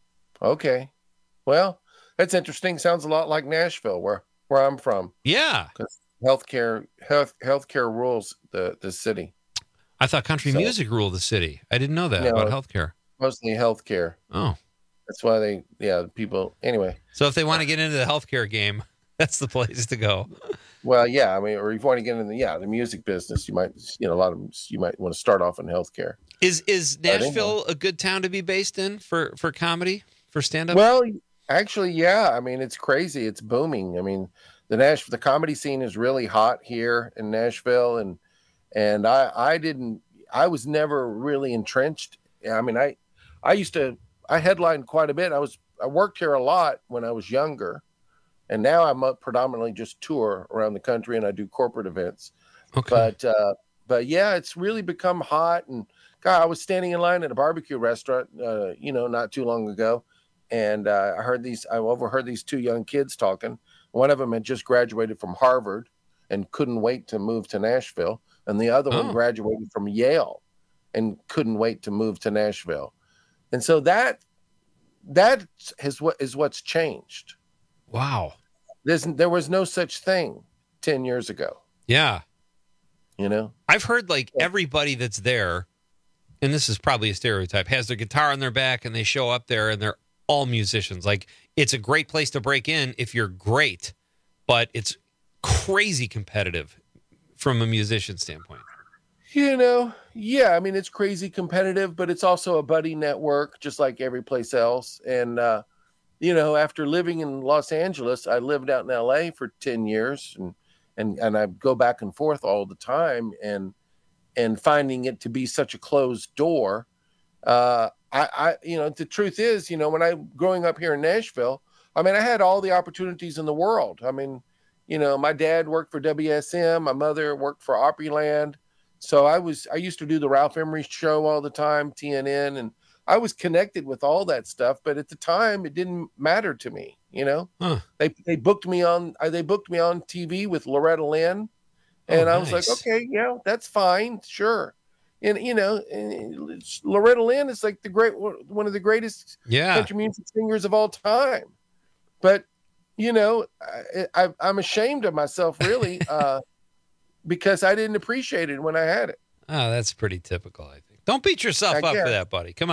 Okay. Well, that's interesting. Sounds a lot like Nashville, where where I'm from. Yeah. Because healthcare health healthcare rules the the city. I thought country So- music ruled the city. I didn't know that No. about healthcare. Mostly healthcare. Oh. That's why they yeah people anyway. So if they want to get into the healthcare game, that's the place to go. Well, yeah, I mean, or if you want to get in the yeah the music business, you might you know a lot of you might want to start off in healthcare. Is is I don't Nashville a good town to be based in for, for comedy, for stand-up? Well, actually, yeah. I mean, it's crazy. It's booming. I mean, the Nash the comedy scene is really hot here in Nashville, and and I I didn't I was never really entrenched. I mean, I I used to I headlined quite a bit. I was I worked here a lot when I was younger, and now I'm up predominantly just tour around the country, and I do corporate events. Okay. But uh, but yeah, it's really become hot. And God, I was standing in line at a barbecue restaurant, uh, you know, not too long ago, and uh, I heard these. I overheard these two young kids talking. One of them had just graduated from Harvard and couldn't wait to move to Nashville, and the other Oh. one graduated from Yale and couldn't wait to move to Nashville. And so that that is what is what's changed. Wow. There's, there was no such thing ten years ago. Yeah. You know, I've heard like everybody that's there, and this is probably a stereotype, has their guitar on their back and they show up there and they're all musicians. Like, it's a great place to break in if you're great, but it's crazy competitive from a musician standpoint. You know, yeah, I mean, it's crazy competitive, but it's also a buddy network, just like every place else. And, uh, you know, after living in Los Angeles, I lived out in L A for ten years, and, and, and I go back and forth all the time, and, and finding it to be such a closed door. Uh, I, I, you know, the truth is, you know, when I growing up here in Nashville, I mean, I had all the opportunities in the world. I mean, you know, my dad worked for W S M, my mother worked for Opryland. So I was, I used to do the Ralph Emery show all the time, T N N, and I was connected with all that stuff. But at the time, it didn't matter to me. You know, Huh. they they booked me on, uh, they booked me on T V with Loretta Lynn, and Oh, I was like, nice. okay, yeah, that's fine, sure. And you know, and it's- Loretta Lynn is like the great one of the greatest Yeah. country music singers of all time. But you know, I, I, I'm ashamed of myself, really. uh, Because I didn't appreciate it when I had it. Oh, that's pretty typical, I think. Don't beat yourself I up for guess. that, buddy. Come on.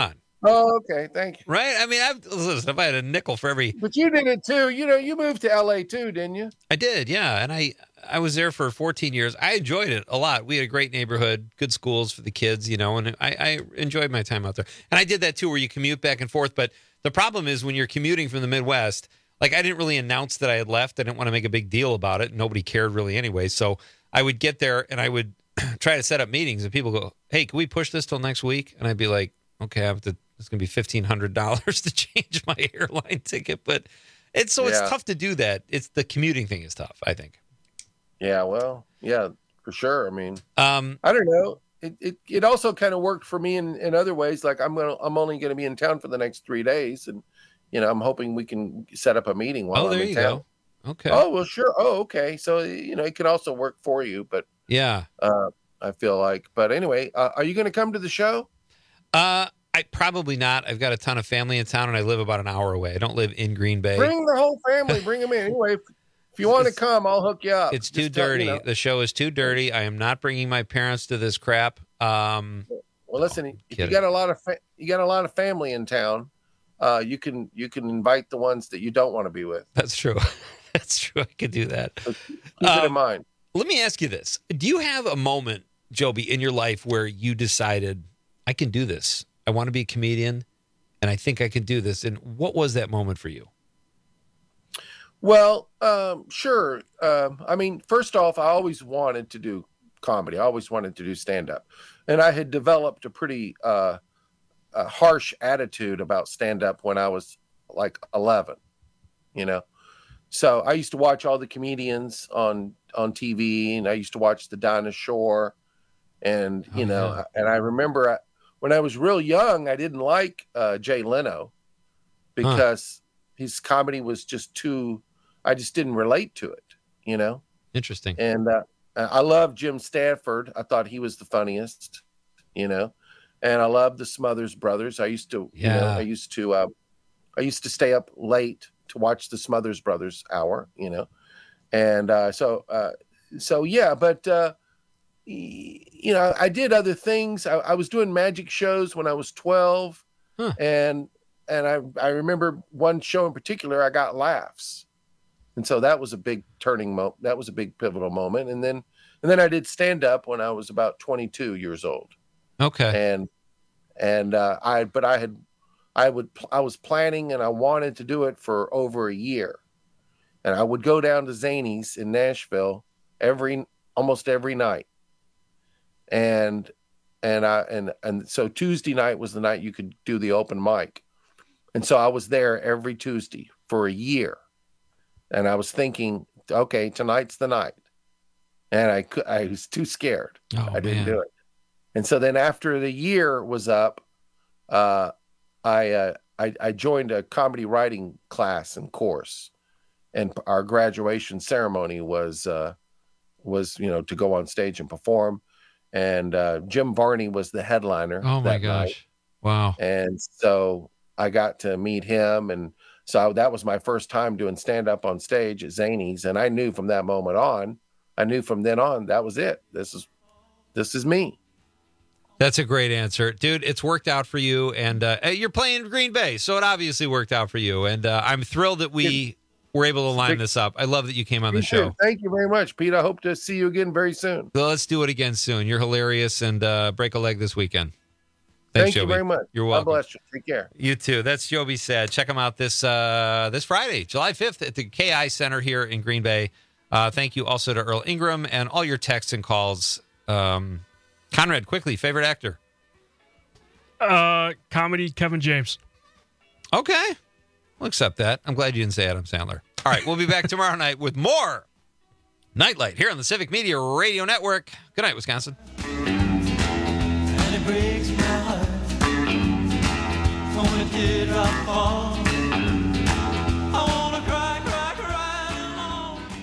Oh, okay. Thank you. Right? I mean, I've listen, if I had a nickel for every. But you did it too. You know, you moved to L A too, didn't you? I did, yeah. And I, I was there for fourteen years. I enjoyed it a lot. We had a great neighborhood, good schools for the kids, you know, and I, I enjoyed my time out there. And I did that too, where you commute back and forth. But the problem is when you're commuting from the Midwest, like I didn't really announce that I had left. I didn't want to make a big deal about it. Nobody cared really anyway. So I would get there and I would try to set up meetings, and people go, "Hey, can we push this till next week?" And I'd be like, "Okay, I have to." It's going to be fifteen hundred dollars to change my airline ticket, but it's so Yeah. it's tough to do that. It's the commuting thing is tough, I think. Yeah, well, yeah, for sure. I mean, um, I don't know. It it, it also kind of worked for me in, in other ways. Like I'm gonna I'm only gonna be in town for the next three days, and you know I'm hoping we can set up a meeting while Oh, I'm there in you town. go. Okay. Oh well, sure. Oh, okay. So you know it could also work for you, but Yeah. uh, I feel like. But anyway, uh, are you going to come to the show? Uh, I probably not. I've got a ton of family in town, and I live about an hour away. I don't live in Green Bay. Bring the whole family. Bring them in. Anyway, if, if you want to come, I'll hook you up. It's too Just tell- dirty. you know. The show is too dirty. I am not bringing my parents to this crap. Um, Well, listen, if you kidding. got a lot of fa- you got a lot of family in town, uh, you can you can invite the ones that you don't want to be with. that's true. That's true. I could do that. Keep it in mind. Let me ask you this. Do you have a moment, Joby, in your life where you decided, I can do this? I want to be a comedian, and I think I can do this. And what was that moment for you? Well, um, sure. Um, I mean, first off, I always wanted to do comedy. I always wanted to do stand up, and I had developed a pretty uh, a harsh attitude about stand up when I was like eleven. You know, so I used to watch all the comedians on on T V, and I used to watch the Dinah Shore, and you Oh, know, yeah. and I remember I, when I was real young, I didn't like uh, Jay Leno because his comedy was just too. I just didn't relate to it, you know. Interesting. And uh, I love Jim Stanford. I thought he was the funniest, you know. And I love the Smothers Brothers. I used to, you know, Yeah. I used to, uh, I used to stay up late to watch the Smothers Brothers hour, you know. And uh, so, uh, so yeah. But uh, y- you know, I did other things. I, I was doing magic shows when I was twelve, and and I I remember one show in particular. I got laughs. And so that was a big turning moment. That was a big pivotal moment. And then, and then I did stand up when I was about twenty-two years old. Okay. And, and, uh, I, but I had, I would, I was planning and I wanted to do it for over a year. And I would go down to Zany's in Nashville every, almost every night. And, and I, and, and so Tuesday night was the night you could do the open mic. And so I was there every Tuesday for a year. And I was thinking, okay, tonight's the night. And I could, I was too scared. Oh, I didn't man. do it. And so then after the year was up, uh, I, uh, I I joined a comedy writing class and course, and our graduation ceremony was uh, was you know to go on stage and perform, and uh, Jim Varney was the headliner. Oh, my that gosh. night. Wow. And so I got to meet him, and so that was my first time doing stand up on stage at Zany's, and I knew from that moment on, I knew from then on that was it. This is this is me. That's a great answer, dude. It's worked out for you, and uh, you're playing Green Bay, so it obviously worked out for you. And uh, I'm thrilled that we were able to line this up. I love that you came on the Me too. show. Thank you very much, Pete. I hope to see you again very soon. So let's do it again soon. You're hilarious, and uh, break a leg this weekend. Thanks, Thank you Joby. very much. You're God welcome. bless you. Take care. You too. That's Joby Sad. Check him out this uh, this Friday, July fifth, at the K I Center here in Green Bay. Uh, thank you also to Earl Ingram and all your texts and calls. Um, Conrad, quickly, favorite actor? Uh, comedy, Kevin James. Okay. We'll accept that. I'm glad you didn't say Adam Sandler. All right, we'll be back tomorrow night with more Nightlight here on the Civic Media Radio Network. Good night, Wisconsin. And it breaks my heart when a teardrop falls. I wanna cry, cry, cry alone.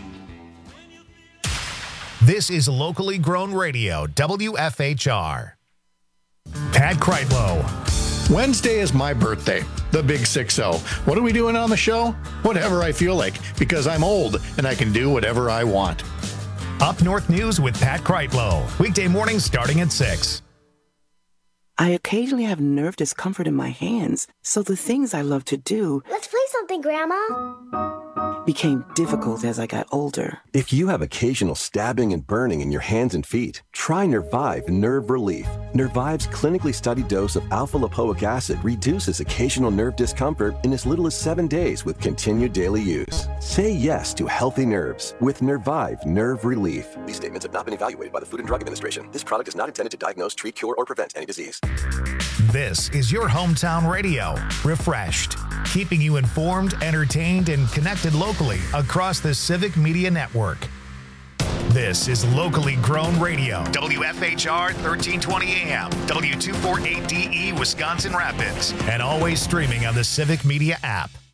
This is locally grown radio, W F H R. Pat Kreitlow. Wednesday is my birthday, the big six oh. What are we doing on the show? Whatever I feel like, because I'm old and I can do whatever I want. Up North News with Pat Kreitlow. Weekday mornings starting at six. I occasionally have nerve discomfort in my hands, so the things I love to do Let's play something, Grandma. became difficult as I got older. If you have occasional stabbing and burning in your hands and feet, try Nervive Nerve Relief. Nervive's clinically studied dose of alpha-lipoic acid reduces occasional nerve discomfort in as little as seven days with continued daily use. Say yes to healthy nerves with Nervive Nerve Relief. These statements have not been evaluated by the Food and Drug Administration. This product is not intended to diagnose, treat, cure, or prevent any disease. This is your hometown radio, refreshed, keeping you informed, entertained, and connected locally across the Civic Media Network. This is locally grown radio, W F H R thirteen twenty A M, W two forty-eight D E Wisconsin Rapids, and always streaming on the Civic Media app.